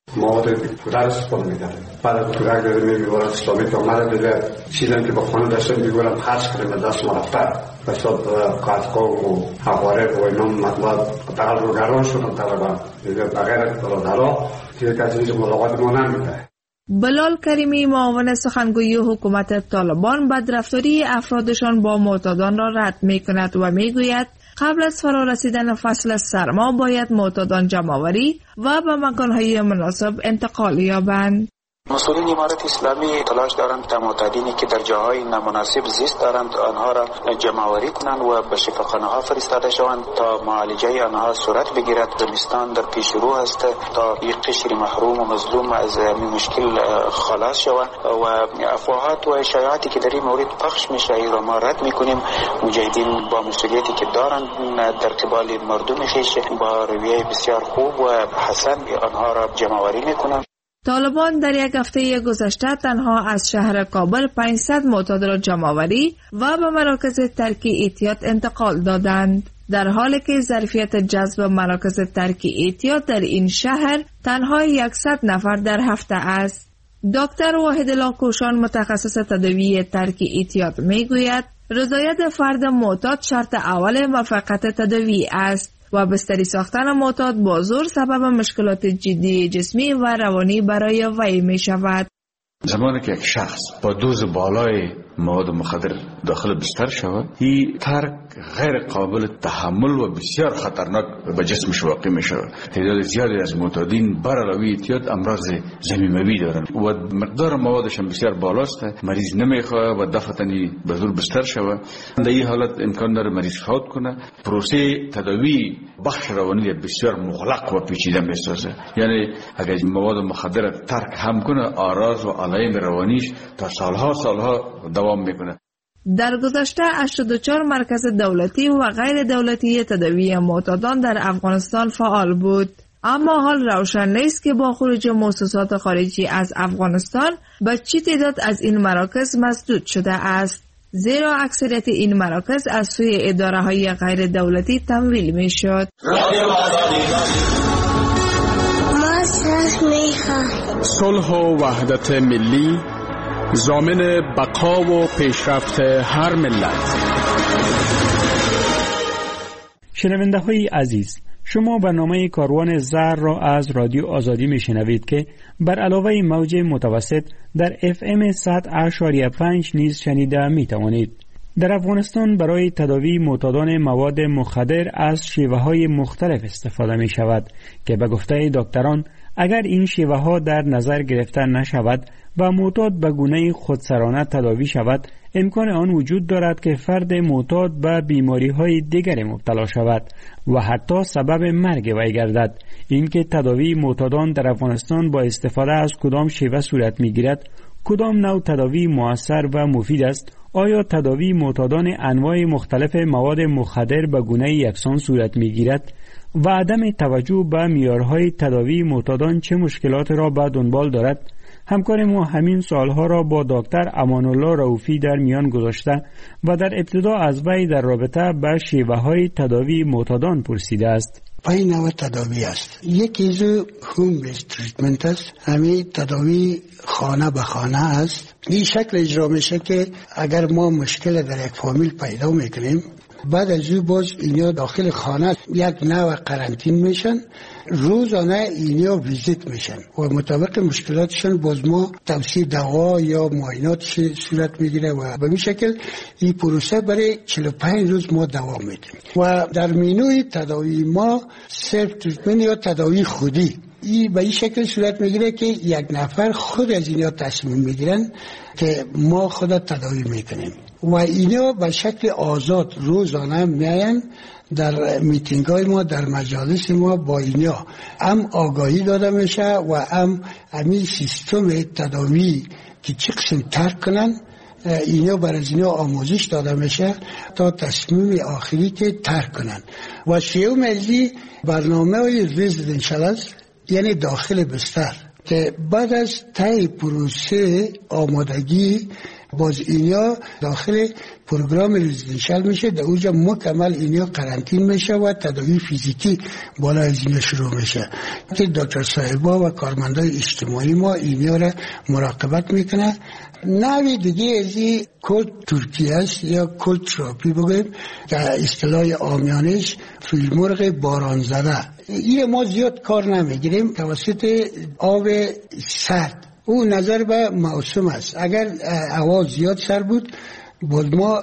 مواد پودر استفاده می‌کردن. بعد از کودک داره می‌برد اسلامی که اومده دیگه چیزی که با خانه داشتم می‌گورم خرج کردم دست مرتب بسات قطقام و حواره و اینا مطلب تقل رو گران شدن طلبا دیگه بغیر برادرها دیگه کسی ملاقات ما نمیده. بلال کریمی معاون سخنگوی حکومت طالبان بدرفتاری افرادشان با معتادان را رد می‌کند و می‌گوید قبل از فرا رسیدن فصل سرما باید معتادان جمع‌آوری و به مکان‌های مناسب انتقال یابند. مسئولین امارت اسلامی تلاش دارند تا معتادینی که در جاهای نامناسب زیست دارند آنها را جمع‌آوری کنند و به شفاخانه‌ها فرستاده شوند تا معالجه آنها صورت بگیرد. زمستان در پیش رو است تا یک قشر محروم و مظلوم از این مشکل خلاص شود و افواهات و شایعاتی که در این مورد پخش میشه را ما رد میکنیم. مجاهدین با مسئولیتی که دارند در قبال مردم خویش با رویه بسیار خوب و حسن آنها را جمع‌آوری میکنند. طالبان در یک هفته گذشته تنها از شهر کابل 500 معتاد را جمع‌آوری و به مراکز ترک احتیاط انتقال دادند، در حالی که ظرفیت جذب مراکز ترک احتیاط در این شهر تنها 100 نفر در هفته است. دکتر واحدالله کوشان متخصص تداوی ترک احتیاط میگوید رضایت فرد معتاد شرط اول موفقیت تداوی است و بستری ساختن معتاد با زور سبب مشکلات جدی جسمی و روانی برای وی می شود. زمانی که یک شخص با دوز بالای مواد مخدر داخل بستر شود، این ترک غیر قابل تحمل و بسیار خطرناک به جسمش واقع می شود. تعداد زیادی از معتادین بر علاوه اعتیاد امراض ضمیموی دارند و مقدار موادش هم بسیار بالاست. مریض نمیخواد و دفعتنی به زور بستر شود. در این حالت امکان داره مریض فوت کنه. پروسه تداوی بخش روانی بسیار مغلق و پیچیده میسازه. یعنی اگر مواد مخدر ترک هم کنه، آراز و علائم روانیش تا سالها دوام میکنه. در گذشته 84 مرکز دولتی و غیر دولتی تداوی معتادان در افغانستان فعال بود، اما حال روشن نیست که با خروج مؤسسات خارجی از افغانستان به چه تعداد از این مراکز مسدود شده است، زیرا اکثریت این مراکز از سوی اداره های غیر دولتی تمویل می شد. صلح و وحدت ملی ضامن بقا و پیشرفت هر ملت. شنونده های عزیز، شما برنامه کاروان زر را از رادیو آزادی می شنوید که بر علاوه موج متوسط در FM 100.5 نیز شنیده می توانید. در افغانستان برای تداوی معتادان مواد مخدر از شیوه های مختلف استفاده می شود که به گفته دکتران اگر این شیوه ها در نظر گرفته نشود و معتاد به گونه خودسرانه تداوی شود، امکان آن وجود دارد که فرد معتاد به بیماری های دیگر مبتلا شود و حتی سبب مرگ وی گردد. اینکه تداوی معتادان در افغانستان با استفاده از کدام شیوه صورت می گیرد، کدام نوع تداوی مؤثر و مفید است، آیا تداوی معتادان انواع مختلف مواد مخدر به گونه یکسان صورت می گیرد و عدم توجه به معیارهای تداوی معتادان چه مشکلات را به دنبال دارد؟ همکار ما همین سوالها را با دکتر امان الله رؤوفی در میان گذاشته و در ابتدا از وی در رابطه به شیوه‌های تداوی معتادان پرسیده است. پای نوع تداوی است. یکی از هوم بیس تریتمنت است. همین تداوی خانه به خانه است. این شکل اجرا میشه که اگر ما مشکل در یک فامیل پیدا میکنیم، بعد از او باز اینا داخل خانه یک نوع قرنطین میشن، روزانه اینا ویزیت میشن و مطابق مشکلاتشون باز ما توصیه دوا یا معاینات صورت میگیره و به این شکل این پروسه برای 45 روز ما دوام میدیم. و در مینوی تداوی ما سلف تریتمنت یا تداوی خودی این به این شکل صورت میگیره که یک نفر خود از اینا تصمیم میگیرن که ما خود تداوی میکنیم و اینا به شکل آزاد روزانه میاین در میتینگ های ما، در مجالس ما با اینا هم آگاهی داده میشه و هم همین سیستم تداوی که چه قسم ترک کنن اینا برای اینا آموزش داده میشه تا تصمیم آخری که ترک کنن. و سیوم ازی برنامه های رزیدنشال است، یعنی داخل بستر که بعد از طی پروسه آمادگی باز اینا داخل پروگرام رزیدنشال میشه، در اونجا مکمل اینا قرنطین میشه و تداوی فیزیکی بالا از اینا شروع میشه که دکتر صاحبا و کارمندای اجتماعی ما اینا را مراقبت میکنه. نوع دیگه از این کود ترکیه است یا کود تراپی بگیم که اصطلاح عامیانش فیلمرغ باران زده. این ما زیاد کار نمیگیریم توسط آب سرد، او نظر به موسم است. اگر هوا زیاد سرد بود باز ما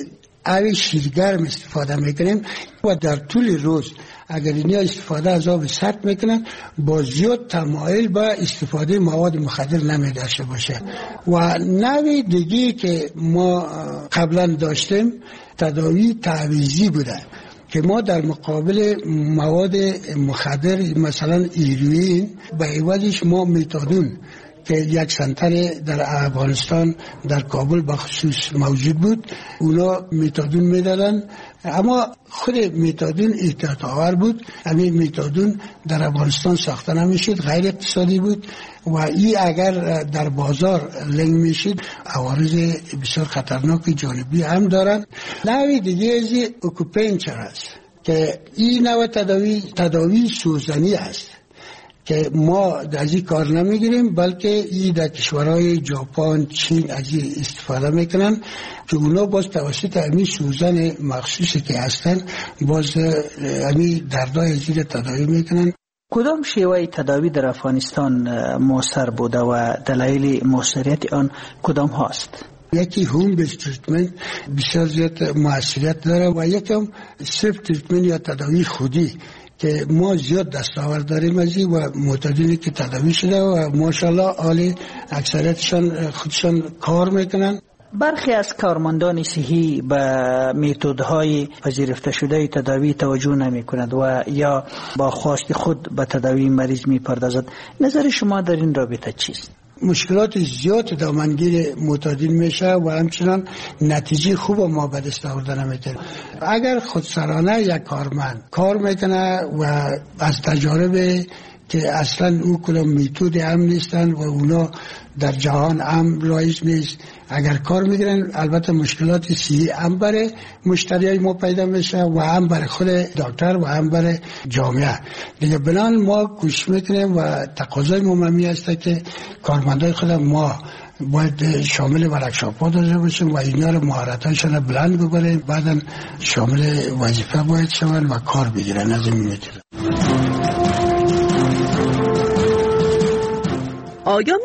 آب شیرگرم استفاده میکنیم و در طول روز اگر اینها استفاده از آب سرد میکنن با زیاد تمایل به استفاده مواد مخدر نمیداشته باشه. و نوع دیگه که ما قبلا داشتیم تداوی تعویضی بوده که ما در مقابل مواد مخدر مثلا هیروئین به عوضش ما متادون که یک سنتر در افغانستان در کابل بخصوص موجود بود، اونا متادون میدادن، اما خود متادون احتیاط آور بود. همین متادون در افغانستان ساخته نمیشد، غیر اقتصادی بود و این اگر در بازار لنگ میشد عوارض بسیار خطرناک جانبی هم دارن. نوع دیگه از اوکوپنچر است که این نوع تداوی سوزنی است که ما از این کار نمیگیریم، بلکه این در کشورهای ژاپن، چین از این استفاده میکنن که اونا باز توسط همین سوزن مخصوصی که هستن باز همین دردای زیر تداوی میکنن. کدام شیوه تداوی در افغانستان موثر بوده و دلایل موثریت آن کدام هاست؟ یکی هوم بیس تریتمنت بسیار زیاد موثریت داره و یکم سلف تریتمنت یا تداوی خودی که ما زیاد دستاورد داریم از این و معتادینی که تداوی شده و ماشاءالله عالی اکثریتشان خودشان کار میکنن. برخی از کارمندان صحی به متدهای پذیرفته شده تداوی توجه نمی کند و یا با خواست خود به تداوی مریض می پردازد. نظر شما در این رابطه چیست؟ مشکلات زیاد دامنگیر معتادین میشه و همچنان نتیجه خوب ما به دست آوردن نمیتونه. اگر خودسرانه یک کارمند کار میکنه و از تجارب که اصلا او کدام میتود هم نیستن و اونا در جهان هم رایج نیست، اگر کار میگیرن البته مشکلات صحی هم برای مشتریای ما پیدا میشه و هم برای خود دکتر و هم برای جامعه دیگه. بنان ما کوشش میکنیم و تقاضای مهمی هست که کارمندای خود ما باید شامل ورکشاپ ها داشته باشیم و اینا رو مهارتاشون بلند ببریم، بعدا شامل وظیفه باید شون و کار بگیرن. از این میتونه. آیا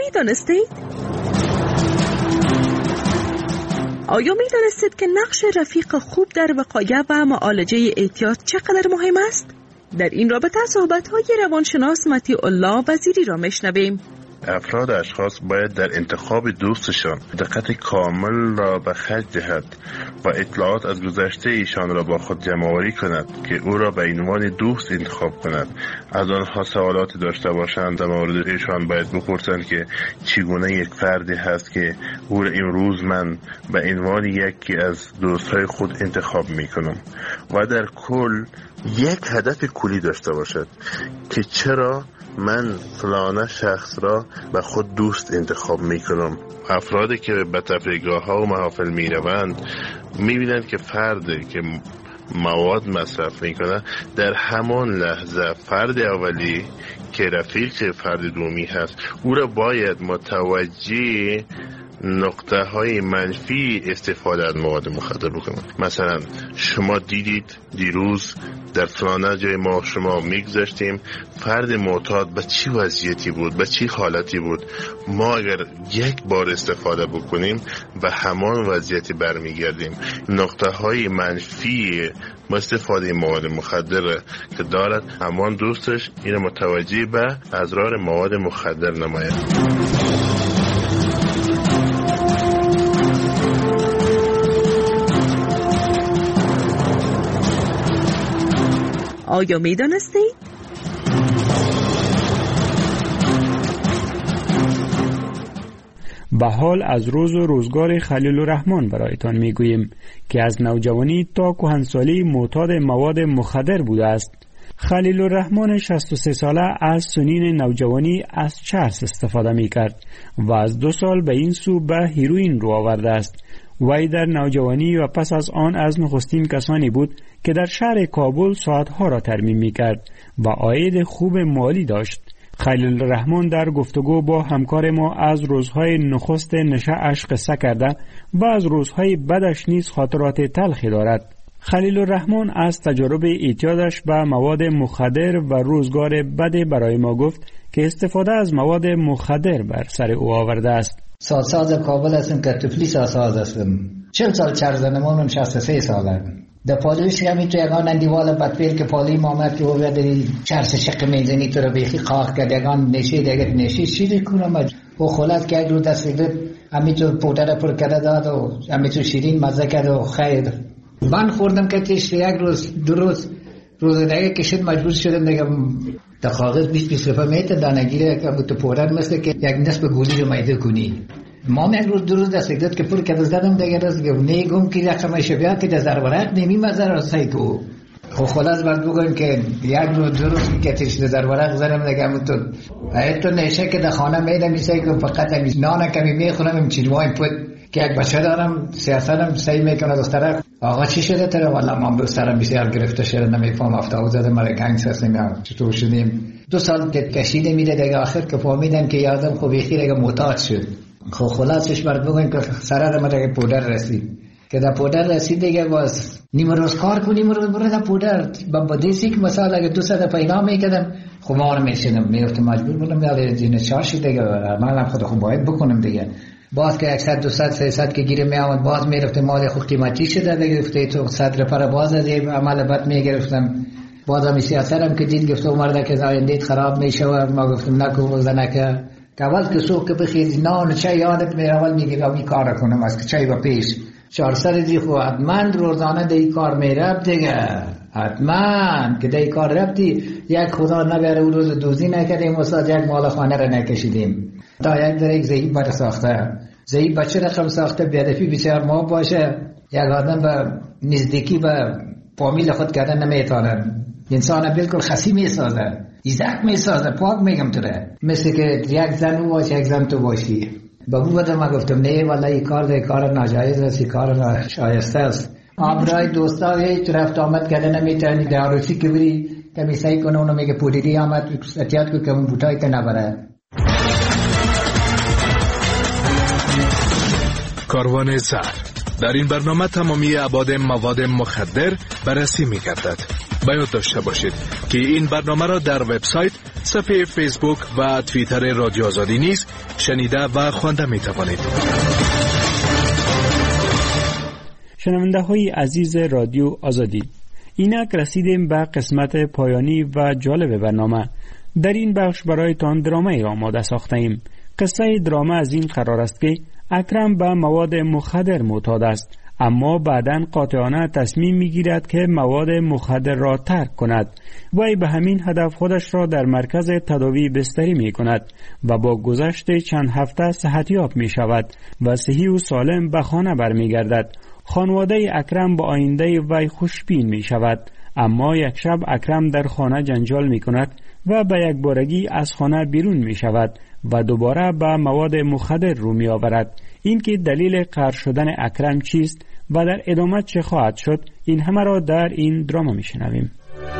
میدانستید که نقش رفیق خوب در وقایع و معالجه اعتیاد چقدر مهم است؟ در این رابطه صحبت‌های روانشناس مطیع الله وزیری را میشنویم. افراد اشخاص باید در انتخاب دوستشان دقت کامل را به خرج دهد و اطلاعات از گذشته ایشان را با خود جمع‌آوری کند که او را به عنوان دوست انتخاب کند. از آنها سوالاتی داشته باشند در مورد ایشان باید بپرسند که چگونه یک فردی هست که او را امروز من به عنوان یکی از دوستهای خود انتخاب میکنم و در کل یک هدف کلی داشته باشد که چرا من فلانه شخص را به خود دوست انتخاب میکنم. افرادی که به تفریحگاه ها و محافل میروند میبینند که فردی که مواد مصرف میکنه در همان لحظه فرد اولی که رفیق فرد دومی هست او را باید متوجه نقطه های منفی استفاده از مواد مخدر بکنم. مثلا شما دیدید دیروز در فلانه جای ما شما میگذاشتیم فرد معتاد به چی وضعیتی بود، به چی حالتی بود. ما اگر یک بار استفاده بکنیم به همان وضعیتی برمیگردیم. نقطه های منفی استفاده مواد مخدر که دارد همان دوستش این متوجه به اضرار مواد مخدر نماید. آیا می دانستید؟ به حال از روز و روزگار خلیل الرحمن برایتان می گوییم که از نوجوانی تا کهنسالی معتاد مواد مخدر بوده است. خلیل الرحمن 63 ساله از سنین نوجوانی از چرس استفاده می کرد و از 2 سال به این سو به هیروئین رو آورده است. وی در نوجوانی و پس از آن از نخستین کسانی بود که در شهر کابل ساعتها را ترمیم می کرد و عاید خوب مالی داشت. خلیل الرحمن در گفتگو با همکار ما از روزهای نخست نشأش قصه کرده و از روزهای بدش نیز خاطرات تلخی دارد. خلیل الرحمن از تجارب اعتیادش به مواد مخدر و روزگار بد برای ما گفت که استفاده از مواد مخدر بر سر او آورده است. ساز کابل هستم که تفلی ساز هستم. 40 سال چرزنمونم 63 ساله. در پالویش همی تو یگان اندیوال بدفیل که پالی مامد که او داری چرس شق میزنی تو رو بیخی قاق کرد یگان نشید اگر نشید چیزی کنم و خلاص که یک رو دست بگرد همی تو پودر پر کرده داد و همی تو شیرین مزه کرد و خیر من خوردم که تشت یک روز 2 روز دیگه کشید مجبور شدم دیگه تا کاغذ 20 روپیه میته دانگیره که تو پودر مثل که یک نصف گولی رو میده کنی ما یک روز 2 روز دست گرفت که پر کرده زدم دیگه راست نگم که رقم شبیه که در ضرورت نمی مزه را سایکو خلاص بعد بگم که یک روز 2 روز که تشت ضرورت زدم دیگه تو تو نشه که در خانه میدم میسای که فقط نان کمی میخورم چیزوای پود که یک بچه دارم سیاستم سعی میکنه دختره آقا چی شده تره والا من دخترم بسیار گرفته شده نمیفهم افتاد زده مرا گنگس هست نمیام چطور شدیم 2 سال کشیده میره دیگه آخر که فهمیدم که یادم خوب بخیر دیگه معتاد شد خب خلاصش برات بگم که سرار ما دیگه پودر رسید که در پودر رسید دیگه باز نیم روز کار کنیم روز برای در پودر با دیسی که مثلا اگه 200 پیدا میکردم خب ما رو میشدم میرفتم مجبور بودم یاد جین چارشی دیگه من خود خود باید بکنم دیگه باز که 100 200 300 که گیره می آمد باز میرفتم مال خود قیمتی شده دیگه گفته تو 100 پر باز از عمل بد میگرفتم باز هم سیاستم که دید گفته مرد که آینده خراب میشه ما گفتم نکو زنکه که اول که سوق که بخیز نان چای یادت می اول میگه این کار کنم از که چای با پیش 400 دی خو حتما روزانه دی کار میرفت دیگه حتما که دی کار رفتی یک خدا نبره او روز دوزی نکردیم استاد یک مال خانه را نکشیدیم تا یک در یک ضعیف بر ساخته ضعیف بچه رقم ساخته بیادفی بسیار ما باشه یک آدم به نزدیکی به فامیل خود کردن نمیتونه انسان بالکل خسی میسازه ایزک میسازه پاک میگم توره مثل که یک زن او باشه یک زن تو باشی با بو بدم ما گفتم نه والا این کار ناجایز است این کار ناشایسته است آبرای دوستا هیچ رفت آمد کرده نمیتونی در عروسی که بری کمی سعی کنه اونو میگه پودری آمد احتیاط کن که اون بوتایی که نبره. کاروان زر در این برنامه تمامی ابعاد مواد مخدر بررسی می‌گردد. باید داشته باشید که این برنامه را در وبسایت، صفحه فیسبوک و توییتر رادیو آزادی نیز شنیده و خوانده می‌توانید. شنونده های عزیز رادیو آزادی، اینک رسیدیم به قسمت پایانی و جالب برنامه. در این بخش برایتان درامه را آماده ساخته ایم. قصه درامه از این قرار است که اکرم به مواد مخدر معتاد است، اما بعداً قاطعانه تصمیم میگیرد که مواد مخدر را ترک کند. وی به همین هدف خودش را در مرکز تداوی بستری می کند و با گذشت چند هفته صحتیاب می شود و صحیح و سالم به خانه برمی گردد. خانواده اکرم با آینده وی خوشبین می شود، اما یک شب اکرم در خانه جنجال می کند و به یک بارگی از خانه بیرون می شود و دوباره به مواد مخدر رو می آورد. این که دلیل قهر شدن اکرم چیست و در ادامه چه خواهد شد، این همه را در این دراما می شنویم.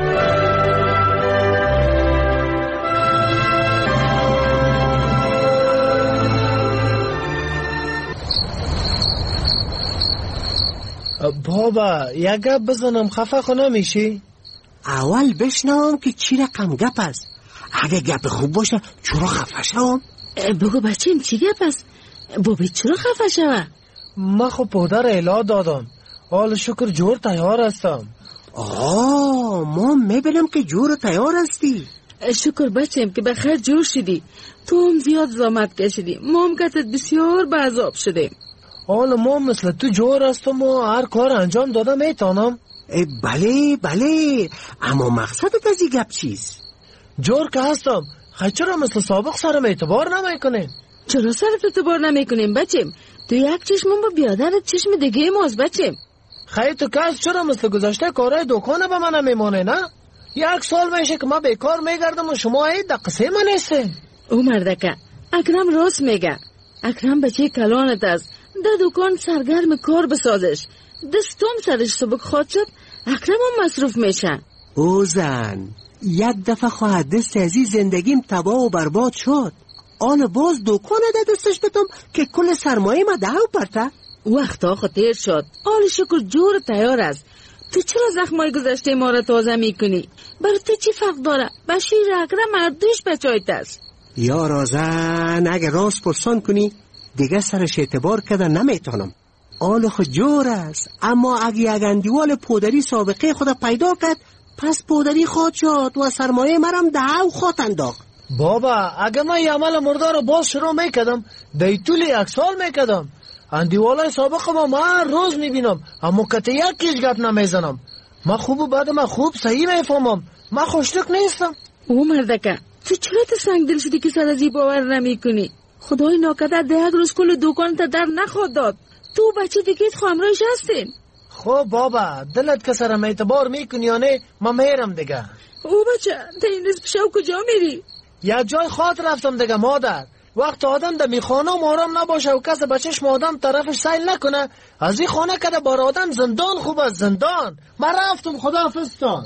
بابا یک گپ بزنم خفه خو نمیشی؟ اول بشنوم که چی رقم گپ است. اگه گپ خوب باشه چرا خفه شوم؟ بگو بچیم چی گپ است؟ بابی چرا خفه شوه؟ ما خو پدر الا دادم، حال شکر جور تیار هستم. ما میبینم که جور تیار هستی. شکر بچیم که بخیر جور شدی. تو هم زیاد زحمت کشیدی، ما هم کتت بسیار به عذاب شدیم. حال ما مثل تو جور هستم و هر کار انجام داده میتونم. بله اما مقصدت از این گپ چیست؟ جور که هستم، خیلی چرا مثل سابق سرم اعتبار نمیکنیم؟ چرا سرت اعتبار نمیکنیم بچیم؟ تو یک چشمون با بیادرت چشم دیگه ماست بچیم. خیلی تو کس چرا مثل گذشته کارهای دکانه به من نمیمانه نه؟ یک سال میشه که من بیکار میگردم و شما این دقیقه من نیستین. او مردکه اکرم راست میگه. اکرم بچه کلانت است. در دکان سرگرم کار بسازش. دستم سرش سبک خواهد شد. اکرم هم مصروف میشه. او زن یک دفعه خواهد دست ازی زندگیم تباه و برباد شد. آن باز دکان ده دستش بتم که کل سرمایه ما دهو پرته. وقتا خطیر شد. آل شکل جور تیار است. تو چرا زخمای گذشته ما را تازه میکنی؟ برای تو چی فرق داره؟ بشیر اکرم مردوش بچایت است. یا رازن اگر راست پرسان کنی دیگه سرش اعتبار کده نمیتونم. آل خود جور است، اما اگه یک اندیوال پودری سابقه خود پیدا کرد پس پودری خواد شد و سرمایه مرم دهو خواد انداخت. بابا اگه من یه عمل مرده رو باز شروع میکدم دی طول یک سال میکدم. اندیوالای سابق ما هر روز میبینم اما کتی یکیش گپ نمیزنم. من خوب و بد من خوب صحیح میفهمم. من خوشتک نیستم. او مردکه تو چرا تو سنگ دل شدی که سر از این باور نمی کنی؟ خدای ناکدر ده یک روز کل دکان تا در نخواد داد. تو بچه دیگه خامرایش هستین. خب بابا دلت که سرم اعتبار میکنی یا نه من میرم دیگه. او بچه تا این روز پیشو کجا میری؟ یک جای خاطر رفتم دیگه مادر. وقت آدم در میخانه آرام نباشه و کس بچهش آدم طرفش سیل نکنه از این خانه که بار آدم زندان خوب است زندان. من رفتم خداحافظتان.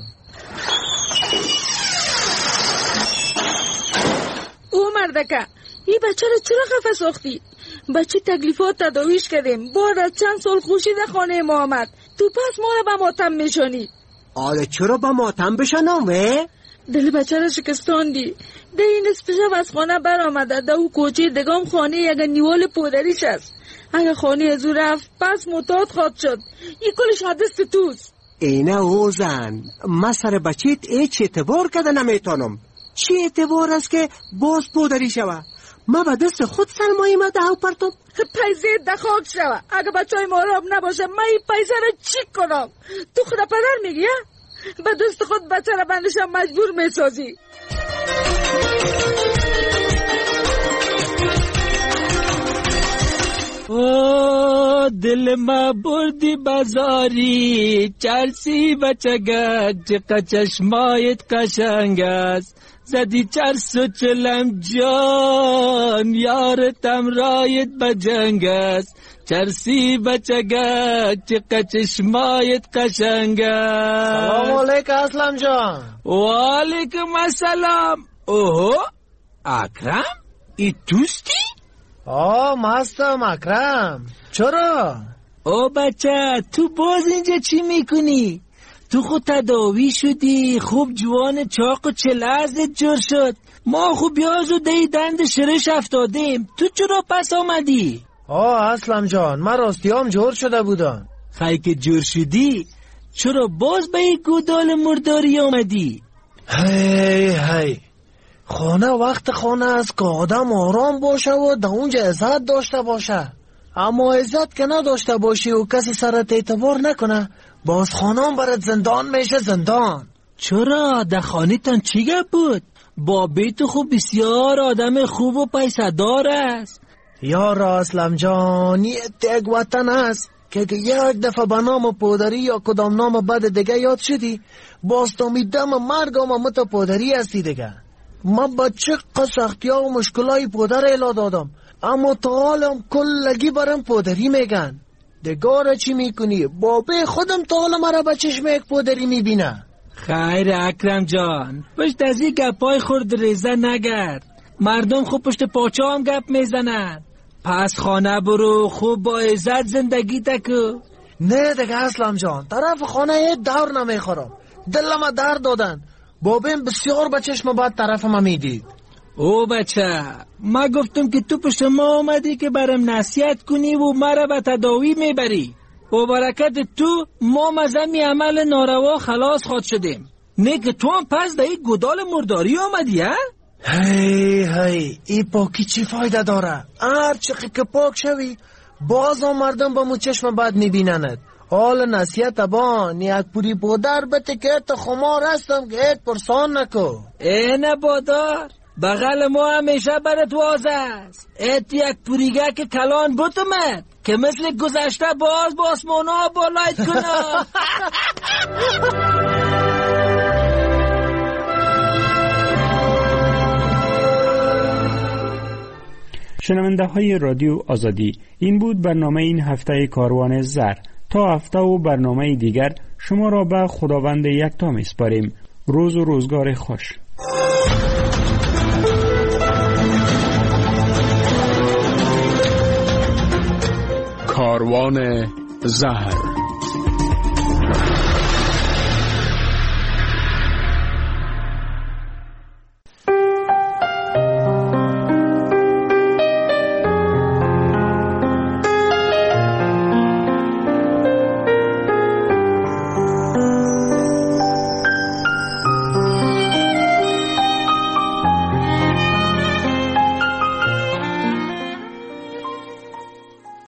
او مردکه این بچه رو چرا خفه ساختی؟ بچه تکلیفات تداویش کردیم بعد از چند سال خوشی در خانه ما آمد. تو پس ما رو به ماتم میشانی. آره چرا به ماتم بشنم دل بچه رو شکستاندی. ده این نصف شب از خانه بر آمده. ده او کوچه دگام خانه یک نیوال پودریش است. اگه خانه از او رفت پس متاد خواد شد. این کلش حدست توست. اینه اوزن من سر بچیت ایچ اعتبار کده نمیتونم. چی اعتبار است که باز پودری شوه؟ ما به دست خود سرمایه ما دهو پرتم. پیزه دخاک شوه. اگه بچه های ماراب نباشه من این پیزه رو چی کنم؟ تو خدا پدر میگی به دست خود بچه رو بندشم مجبور میسازی. او دل ما بردی بازاری چرسی بچگک چقدر چشمایت قشنگ است زدی چرس و چلم جان یارتم رایت بجنگ است چرسی بچگک چقدر چشمایت قشنگ است. سلام علیکم اسلم جان. و علیکم السلام. اوه اکرم ای توستی؟ مستم اکرم. چرا؟ او بچه تو باز اینجا چی میکنی؟ تو خود تداوی شدی خوب جوان چاق و چلازت جور شد. ما خوب بیاز و دی دند شرش افتادیم. تو چرا پس آمدی؟ اسلم جان من راستیام جور شده بودم. خیلی که جور شدی چرا باز به این گودال مرداری آمدی؟ هی خانه وقت خانه است که آدم آرام باشه و در اونجا عزت داشته باشه. اما عزت که نداشته باشی و کسی سرت اعتبار نکنه باز خانم برات زندان میشه زندان. چرا در خانه تان چی گپ بود؟ با بیت خوب بسیار آدم خوب و پیسه دار است. یار اسلم جان یک وطن است که یک دفعه به نام پودری یا کدام نام بد دیگه یاد شدی باز تا میدم مرگم مت پودری هستی دیگه. من بچه سختی ها و مشکلای پودر الا دادم اما تا حالم کلگی برم پودری میگن. دگاره چی میکنی؟ بابه خودم تا حال مرا بچشم یک پودری میبینه. خیر اکرم جان پشت از این گپای خورد ریزه نگرد. مردم خوب پشت پاچه هم گپ میزنن. پس خانه برو خوب با عزت زندگی تکو. نه دیگه اسلم جان طرف خانه یه دور نمیخورم. دلم درد دادن. بابیم بسیار بچشم بعد طرف ما میدید. او بچه ما گفتم که تو پشت ما آمدی که برم نصیحت کنی و مرا به تداوی میبری. و برکت تو ما مزمی عمل ناروا خلاص خود شدیم. نه که تو هم پس در این گودال مرداری آمدی ها؟ هی ای پاکی چی فایده داره؟ هر چقی که پاک شوی باز مردم با مو چشم بد میبینند. حال نصیحت بان یک پوری بودر بته که ایت خمار هستم که ایت پرسان نکو. اینه بادار بغل ما همیشه برات واز است. ایت یک پوریگه که کلان بوتمد که مثل گذشته باز با آسمانا بالایت کنم. شنونده های رادیو آزادی، این بود برنامه این هفته کاروان زر. تا هفته و برنامه دیگر شما را به خداوند یکتا میسپاریم. روز و روزگار خوش. کاروان زهر.